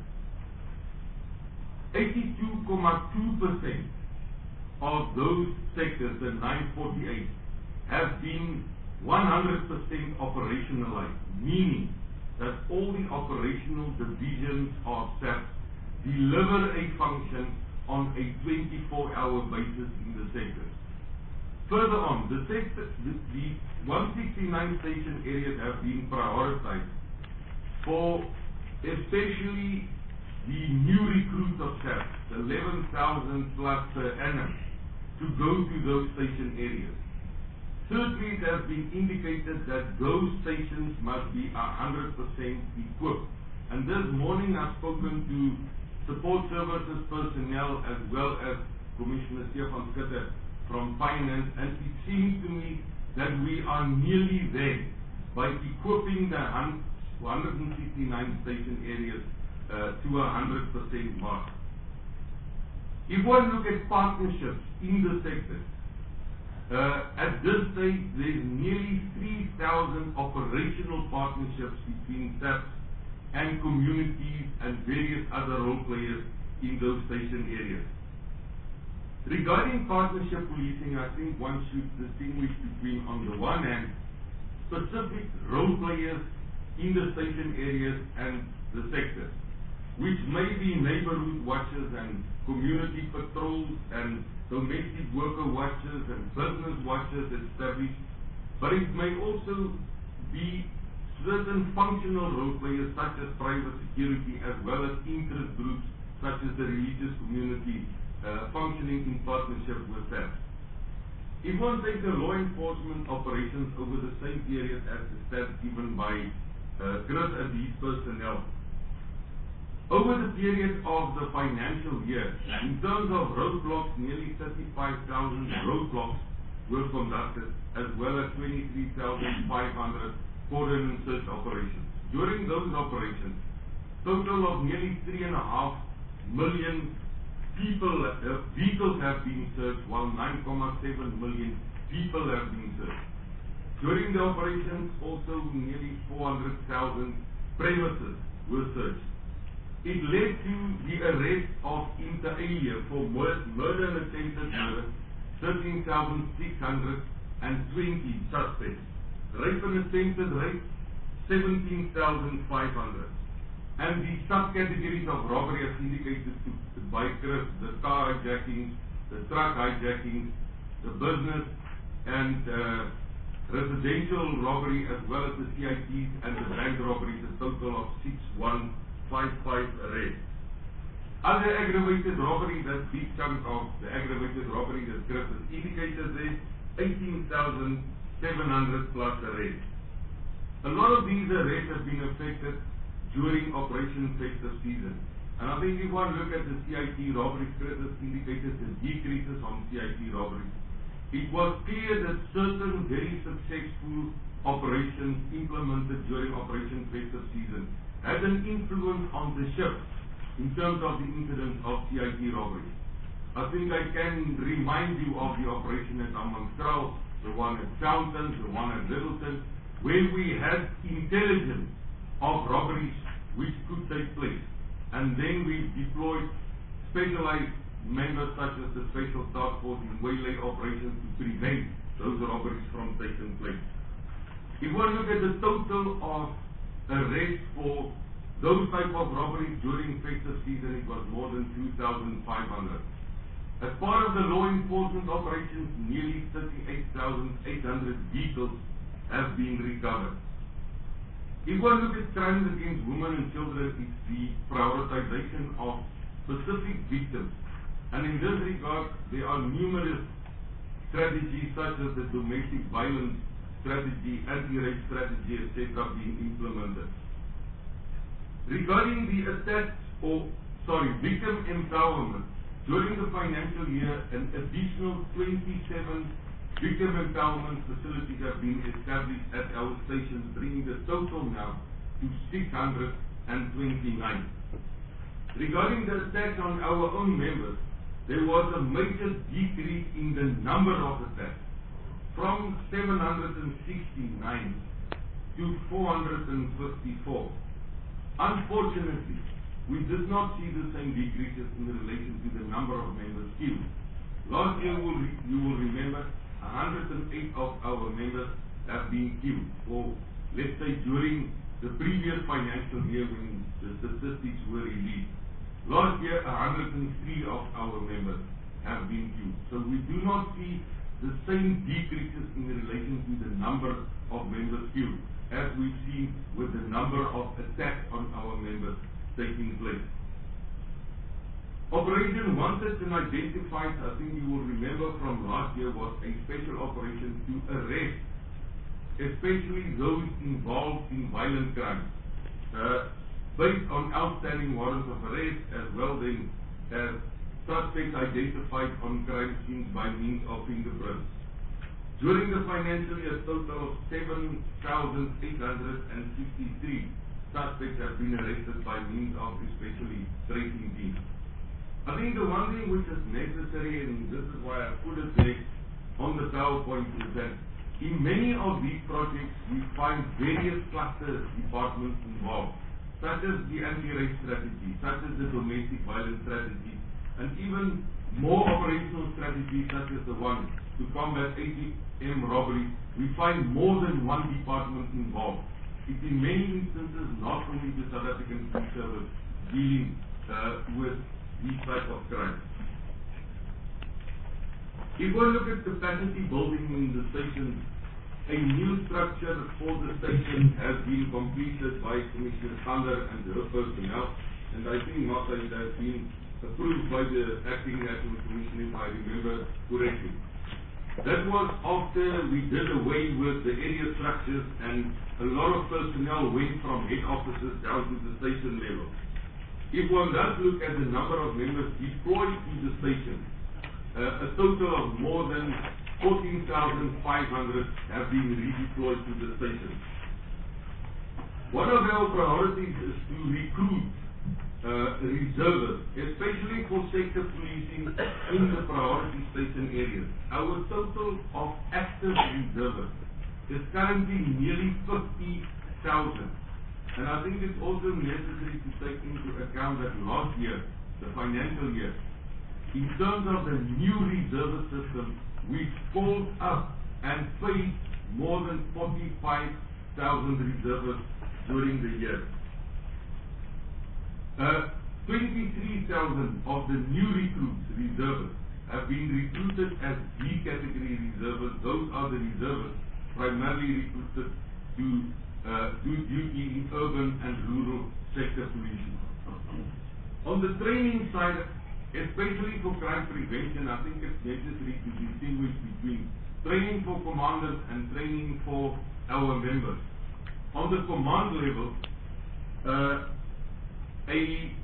eighty-two point two percent of those sectors, the nine hundred forty-eight, have been one hundred percent operationalized, meaning that all the operational divisions of S A P deliver a function on a twenty-four hour basis in the sector. Further on, the sector, the, the one sixty-nine station areas have been prioritized for especially the new recruits of S A P, eleven thousand plus per annum, to go to those station areas. Thirdly, it has been indicated that those stations must be one hundred percent equipped. And this morning I've spoken to support services personnel as well as Commissioner Stefan Schutte from Finance, and it seems to me that we are nearly there by equipping the one hundred sixty-nine station areas uh, to a one hundred percent mark. If one look at partnerships in the sector, uh, at this stage there is nearly three thousand operational partnerships between S A P and communities and various other role players in those station areas. Regarding partnership policing, I think one should distinguish between, on the one hand, specific role players in the station areas and the sectors, which may be neighborhood watches and community patrols and domestic worker watches and business watches established, but it may also be certain functional role players such as private security as well as interest groups such as the religious community uh, functioning in partnership with S A P. If one takes the law enforcement operations over the same period as the stats given by uh, Chris and his personnel, over the period of the financial year, in terms of roadblocks, nearly thirty-five thousand roadblocks were conducted, as well as twenty-three thousand five hundred cordon and search operations. During those operations, total of nearly three and a half million people, uh, vehicles have been searched, while nine point seven million people have been searched. During the operations, also nearly four hundred thousand premises were searched. It led to the arrest of inter alia for murder, murder and attempted murder, thirteen thousand six hundred twenty suspects. Rape and attempted rape, seventeen thousand five hundred. And the subcategories of robbery as indicated to, by Chris, the car hijackings, the truck hijackings, the business and uh, residential robbery, as well as the C I Ts and the bank robberies, a total of six one five five arrests. Other aggravated robbery, that big chunk of the aggravated robbery that Chris has indicated there, eighteen thousand seven hundred plus arrests. A lot of these arrests have been affected during Operation Festive Season. And I think if one look at the C I T robberies, Chris has indicated the decreases on C I T robberies. It was clear that certain very successful operations implemented during Operation Festive Season had an influence on the shift in terms of the incidence of C I T robberies. I think I can remind you of the operation at Hammanskraal, the one at Fountain, the one at Littleton, where we had intelligence of robberies which could take place. And then we deployed specialized members such as the Special Task Force in waylay operations to prevent those robberies from taking place. If one look at the total of arrests for those type of robberies during festive season, it was more than two thousand five hundred. As part of the law enforcement operations, nearly thirty-eight thousand eight hundred vehicles have been recovered. If one look at crimes against women and children, it's the prioritization of specific victims. And in this regard, there are numerous strategies such as the domestic violence strategy, anti-rape strategy, et cetera being implemented. Regarding the attacks or, sorry, victim empowerment, during the financial year, an additional twenty-seven victim empowerment facilities have been established at our stations, bringing the total now to six hundred twenty-nine. Regarding the attacks on our own members, there was a major decrease in the number of attacks, from seven hundred sixty-nine to four hundred fifty-four. Unfortunately, we did not see the same decreases in relation to the number of members killed. Last year, will re you will remember, one hundred eight of our members have been killed, or let's say during the previous financial year when the statistics were released. Last year, one hundred three of our members have been killed. So we do not see the same decreases in relation to the number of members killed as we've seen with the number of attacks on our members taking place. Operation Wanted and Identified, I think you will remember from last year, was a special operation to arrest especially those involved in violent crimes, uh, based on outstanding warrants of arrest, as well then as suspects identified on crime scenes by means of fingerprints. During the financial year, a total of seven thousand eight hundred sixty-three suspects have been arrested by means of especially tracing teams. I think the one thing which is necessary, and this is why I put it there on the PowerPoint, is that in many of these projects we find various cluster departments involved, such as the anti-rape strategy, such as the domestic violence strategy, and even more operational strategies such as the one to combat A T M robbery. We find more than one department involved. It's in many instances not only the South African Police Service dealing uh, with these type of crimes. If we look at capacity building in the station, a new structure for the station has been completed by Commissioner Thunder and her personnel, and I think Martha, it has been approved by the Acting National Commission, if I remember correctly. That was after we did away with the area structures and a lot of personnel went from head offices down to the station level. If one does look at the number of members deployed to the station, uh, a total of more than fourteen thousand five hundred have been redeployed to the station. One of our priorities is to recruit uh, reservists, especially for sector policing in the priority station areas. Our total of active reservists is currently nearly fifty thousand. And I think it's also necessary to take into account that last year, the financial year, in terms of the new reservist system, we called up and paid more than forty-five thousand reservists during the year. Uh, twenty-three thousand of the new recruits, reservists, have been recruited as B category reservists. Those are the reservists primarily recruited to uh, do duty in urban and rural sector policing. On the training side, especially for crime prevention, I think it's necessary to distinguish between training for commanders and training for our members. On the command level, uh, a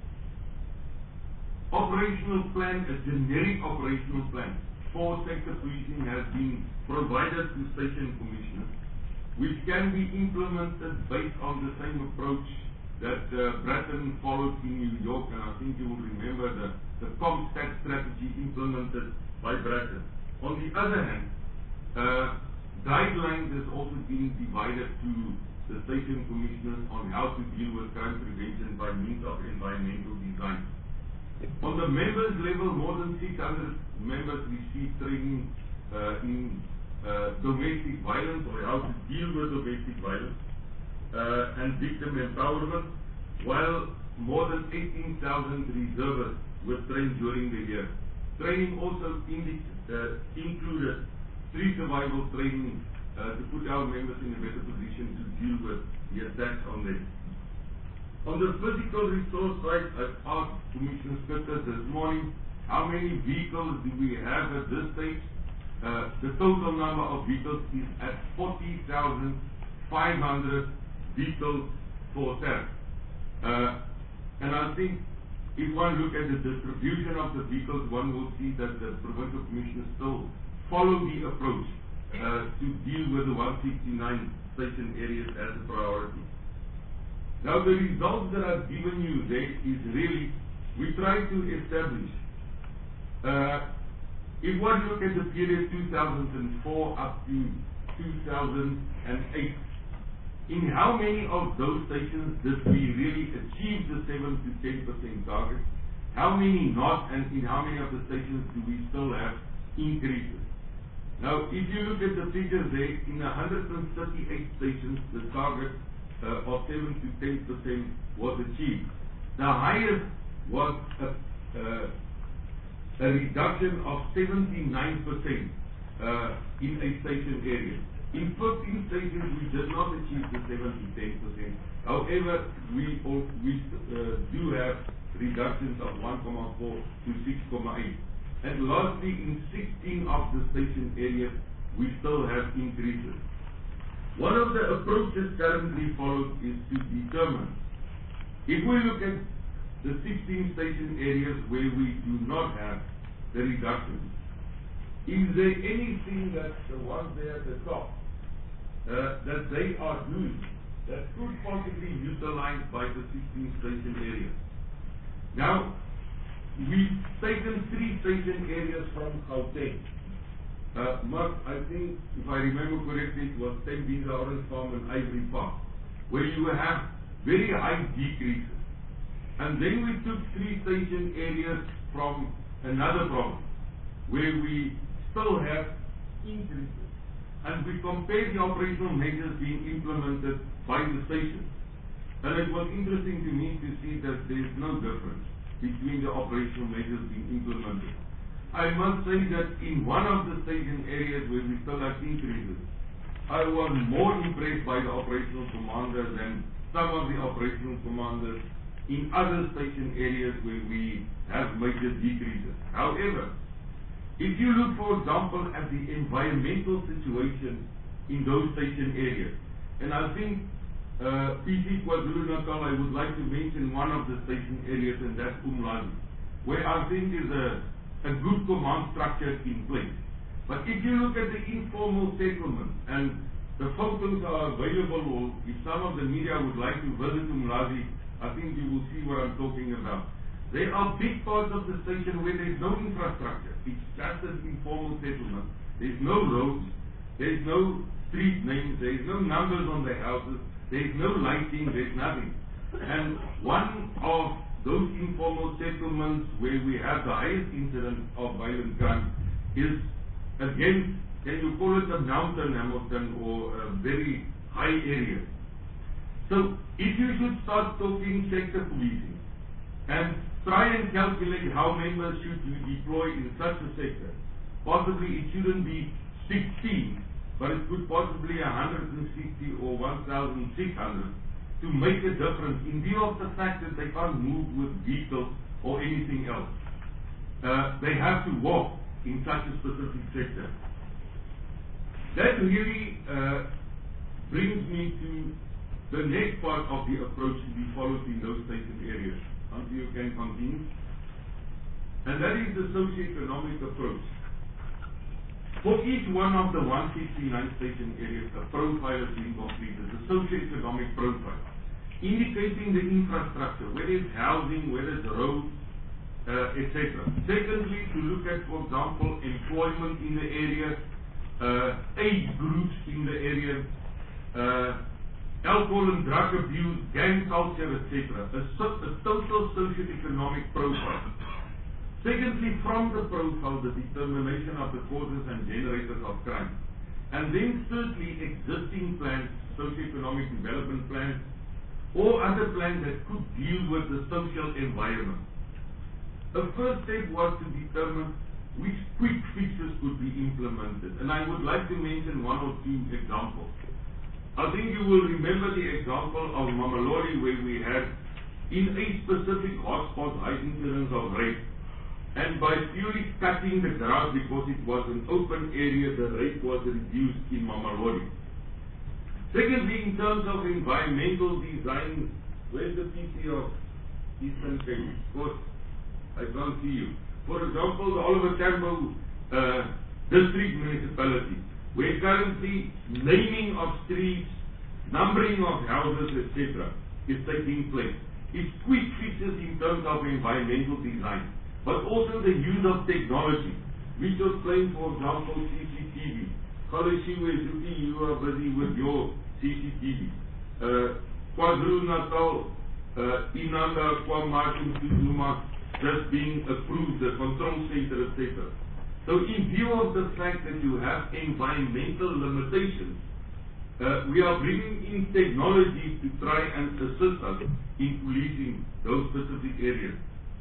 operational plan, a generic operational plan for sector policing has been provided to station commissioners, which can be implemented based on the same approach that uh, Bratton followed in New York, and I think you will remember the, the ComStat strategy implemented by Bratton. On the other hand, uh, guidelines has also been divided to the station commissioners on how to deal with crime prevention by means of environmental design. On the members level, more than six hundred members receive training uh, in uh, domestic violence or how to deal with domestic violence uh, and victim empowerment, while more than eighteen thousand reservists were trained during the year. Training also indi uh, included street survival training uh, to put our members in a better position to deal with the attacks on them. On the physical resource side, I've asked Commissioner Spitter this morning, how many vehicles do we have at this stage? Uh, the total number of vehicles is at forty thousand five hundred vehicles for sale. Uh, and I think if one look at the distribution of the vehicles, one will see that the provincial commissioners still follow the approach uh, to deal with the one sixty-nine station areas as a priority. Now the results that I've given you there is really, we try to establish, uh, if one look at the period two thousand four up to two thousand eight, in how many of those stations did we really achieve the seven to ten percent target? How many not, and in how many of the stations do we still have increases? Now, if you look at the figures there, in one hundred thirty-eight stations, the target Uh, of seven to ten percent was achieved. The highest was a, uh, a reduction of seventy-nine percent uh, in a station area. In fifteen stations, we did not achieve the seven to ten percent. However, we, all, we uh, do have reductions of one comma four to six comma eight. And lastly, in sixteen of the station areas, we still have increases. One of the approaches currently followed is to determine, if we look at the sixteen station areas where we do not have the reductions, is there anything that the ones there at the top, uh, that they are doing that could possibly be utilized by the sixteen station areas? Now, we've taken three station areas from Gauteng. Uh, Mark, I think, if I remember correctly, it was Tembisa, Orange Farm and Ivory Park, where you have very high decreases. And then we took three station areas from another province, where we still have increases. And we compared the operational measures being implemented by the stations. And it was interesting to me to see that there is no difference between the operational measures being implemented. I must say that in one of the station areas where we still have increases, I was more impressed by the operational commander than some of the operational commanders in other station areas where we have major decreases. However, if you look, for example, at the environmental situation in those station areas, and I think uh, P C KwaZulu-Natal, I would like to mention one of the station areas, and that's Umlazi, where I think is a a good command structure in place. But if you look at the informal settlement, and the photos are available, or if some of the media would like to visit Umlazi, I think you will see what I'm talking about. There are big parts of the station where there's no infrastructure. It's just an informal settlement. There's no roads, there's no street names, there's no numbers on the houses, there's no lighting, there's nothing. And one of those informal settlements where we have the highest incidence of violent crime is, again, can you call it a mountain, Hamilton, or a very high area? So, if you should start talking sector policing and try and calculate how members should be deployed in such a sector, possibly it shouldn't be sixteen, but it could possibly one hundred sixty or one thousand six hundred. To make a difference in view of the fact that they can't move with vehicles or anything else. Uh, they have to walk in such a specific sector. That really uh, brings me to the next part of the approach to be followed in those station areas. Until you can continue. And that is the socio-economic approach. For each one of the one sixty-nine station areas, a profile is being completed, the socio-economic profile, indicating the infrastructure, whether it's housing, whether it's roads, uh, et cetera. Secondly, to look at, for example, employment in the area, uh, age groups in the area, uh, alcohol and drug abuse, gang culture, et cetera. A, so, a total socio-economic profile. Secondly, from the profile, the determination of the causes and generators of crime. And then thirdly, existing plans, socio-economic development plans, or other plans that could deal with the social environment. The first step was to determine which quick fixes could be implemented. And I would like to mention one or two examples. I think you will remember the example of Mamelodi, where we had in a specific hotspot high incidence of rape. And by purely cutting the grass because it was an open area, the rape was reduced in Mamelodi. Secondly, in terms of environmental design, where's the P C of Eastern Cape? Of course, I can't see you. For example, the Oliver Tambo uh, district municipality, where currently naming of streets, numbering of houses, et cetera is taking place. It's quick fixes in terms of environmental design, but also the use of technology. We just playing, for example, C C T V. Khaleshiwe Zuki, you are busy with your C C T V. Uh, KwaZulu-Natal, uh, Inanda, KwaMashu, Zuma, just being approved, the control center, et cetera. So in view of the fact that you have environmental limitations, uh, we are bringing in technology to try and assist us in policing those specific areas.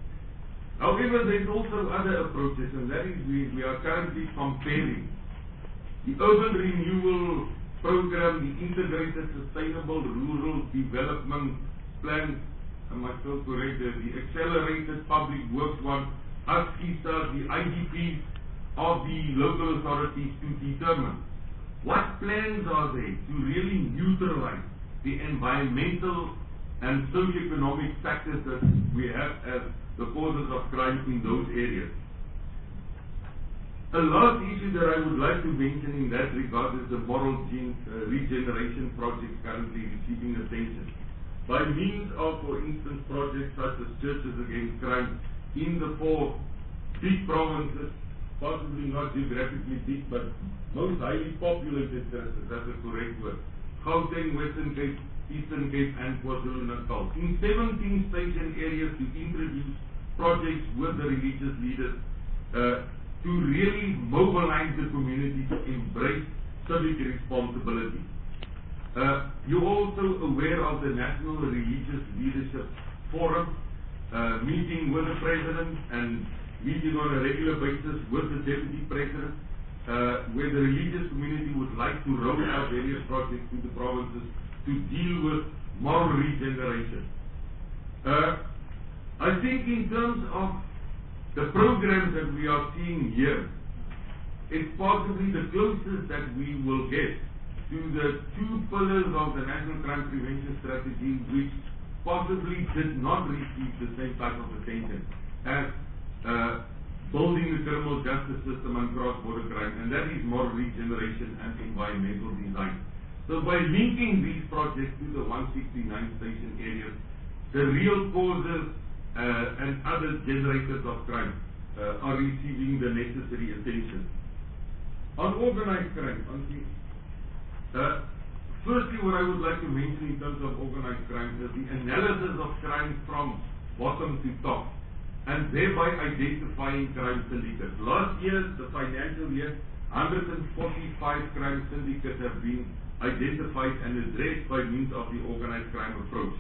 However, there is also other approaches, and that is we, we are currently comparing the urban renewal program, the integrated sustainable rural development plan, am I still correct, the accelerated public works one, ASCISA, the I D Ps of the local authorities to determine what plans are there to really neutralize the environmental and socio-economic factors that we have as the causes of crime in those areas. A last issue that I would like to mention in that regard is the moral gene, uh, regeneration project currently receiving attention. By means of, for instance, projects such as Churches Against Crime in the four big provinces, possibly not geographically big, but most highly populated, that's, that's a correct word, Gauteng, Western Cape, Eastern Cape, and KwaZulu-Natal. In seventeen station areas to introduce projects with the religious leaders uh, to really mobilize the community to embrace civic responsibility. Uh, you're also aware of the National Religious Leadership Forum, uh, meeting with the President and meeting on a regular basis with the Deputy President, uh, where the religious community would like to roll out various projects to the provinces to deal with moral regeneration. Uh, I think in terms of the programs that we are seeing here, is possibly the closest that we will get to the two pillars of the National Crime Prevention Strategy, which possibly did not receive the same type of attention as uh, building the criminal justice system and cross-border crime, and that is moral regeneration and environmental design. So by linking these projects to the one sixty-nine station areas, the real causes uh, and other generators of crime uh, are receiving the necessary attention. On organized crime, on the, uh, firstly what I would like to mention in terms of organized crime is the analysis of crime from bottom to top, and thereby identifying crime syndicates. Last year, the financial year, one hundred forty-five crime syndicates have been identified and addressed by means of the organized crime approach.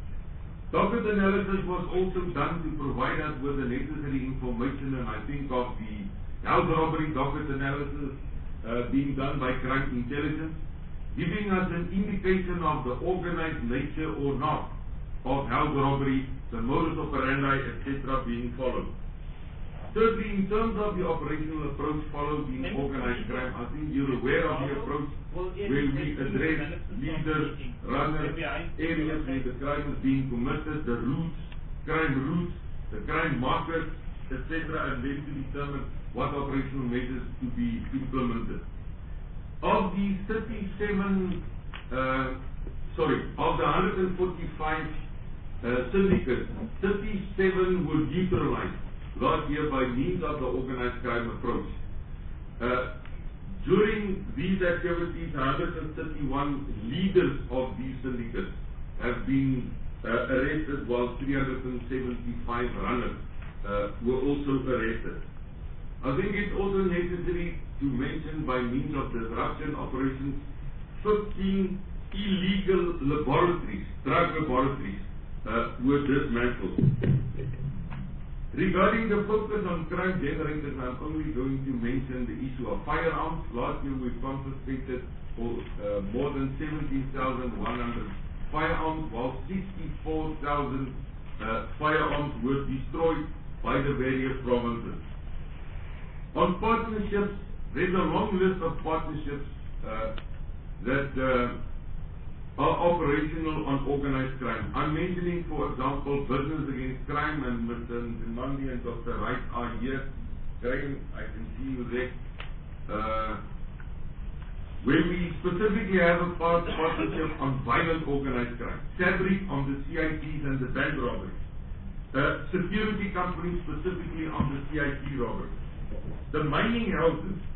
Docket analysis was also done to provide us with the necessary information, and I think of the house robbery docket analysis uh, being done by crime intelligence, giving us an indication of the organized nature or not of house robbery, the modus operandi, et cetera being followed. Thirdly, in terms of the operational approach followed in organized crime, I think you're aware of the approach where we address leaders, runners, areas where the crime is being committed, the routes, crime routes, the crime markers, et cetera, and then to determine what operational measures to be implemented. Of the thirty-seven, uh, sorry, of the one hundred forty-five uh, syndicates, thirty-seven were neutralized last year by means of the organized crime approach. Uh, During these activities, one hundred thirty-one leaders of these syndicates have been uh, arrested, while three hundred seventy-five runners uh, were also arrested. I think it's also necessary to mention, by means of disruption operations, fifteen illegal laboratories, drug laboratories, uh, were dismantled. Regarding the focus on crime generators, I'm only going to mention the issue of firearms. Last year we confiscated for, uh, more than seventeen thousand one hundred firearms, while sixty-four thousand uh, firearms were destroyed by the various provinces. On partnerships, there's a long list of partnerships uh, that uh, are operational on organized crime. I'm mentioning, for example, Business Against Crime, and Mister Nandi and Doctor Wright are here. Crime, I can see you there. Uh, where we specifically have a part partnership on violent organized crime. SABRIC on the C I Ts and the bank robberies. Uh, security companies specifically on the C I T robberies. The mining houses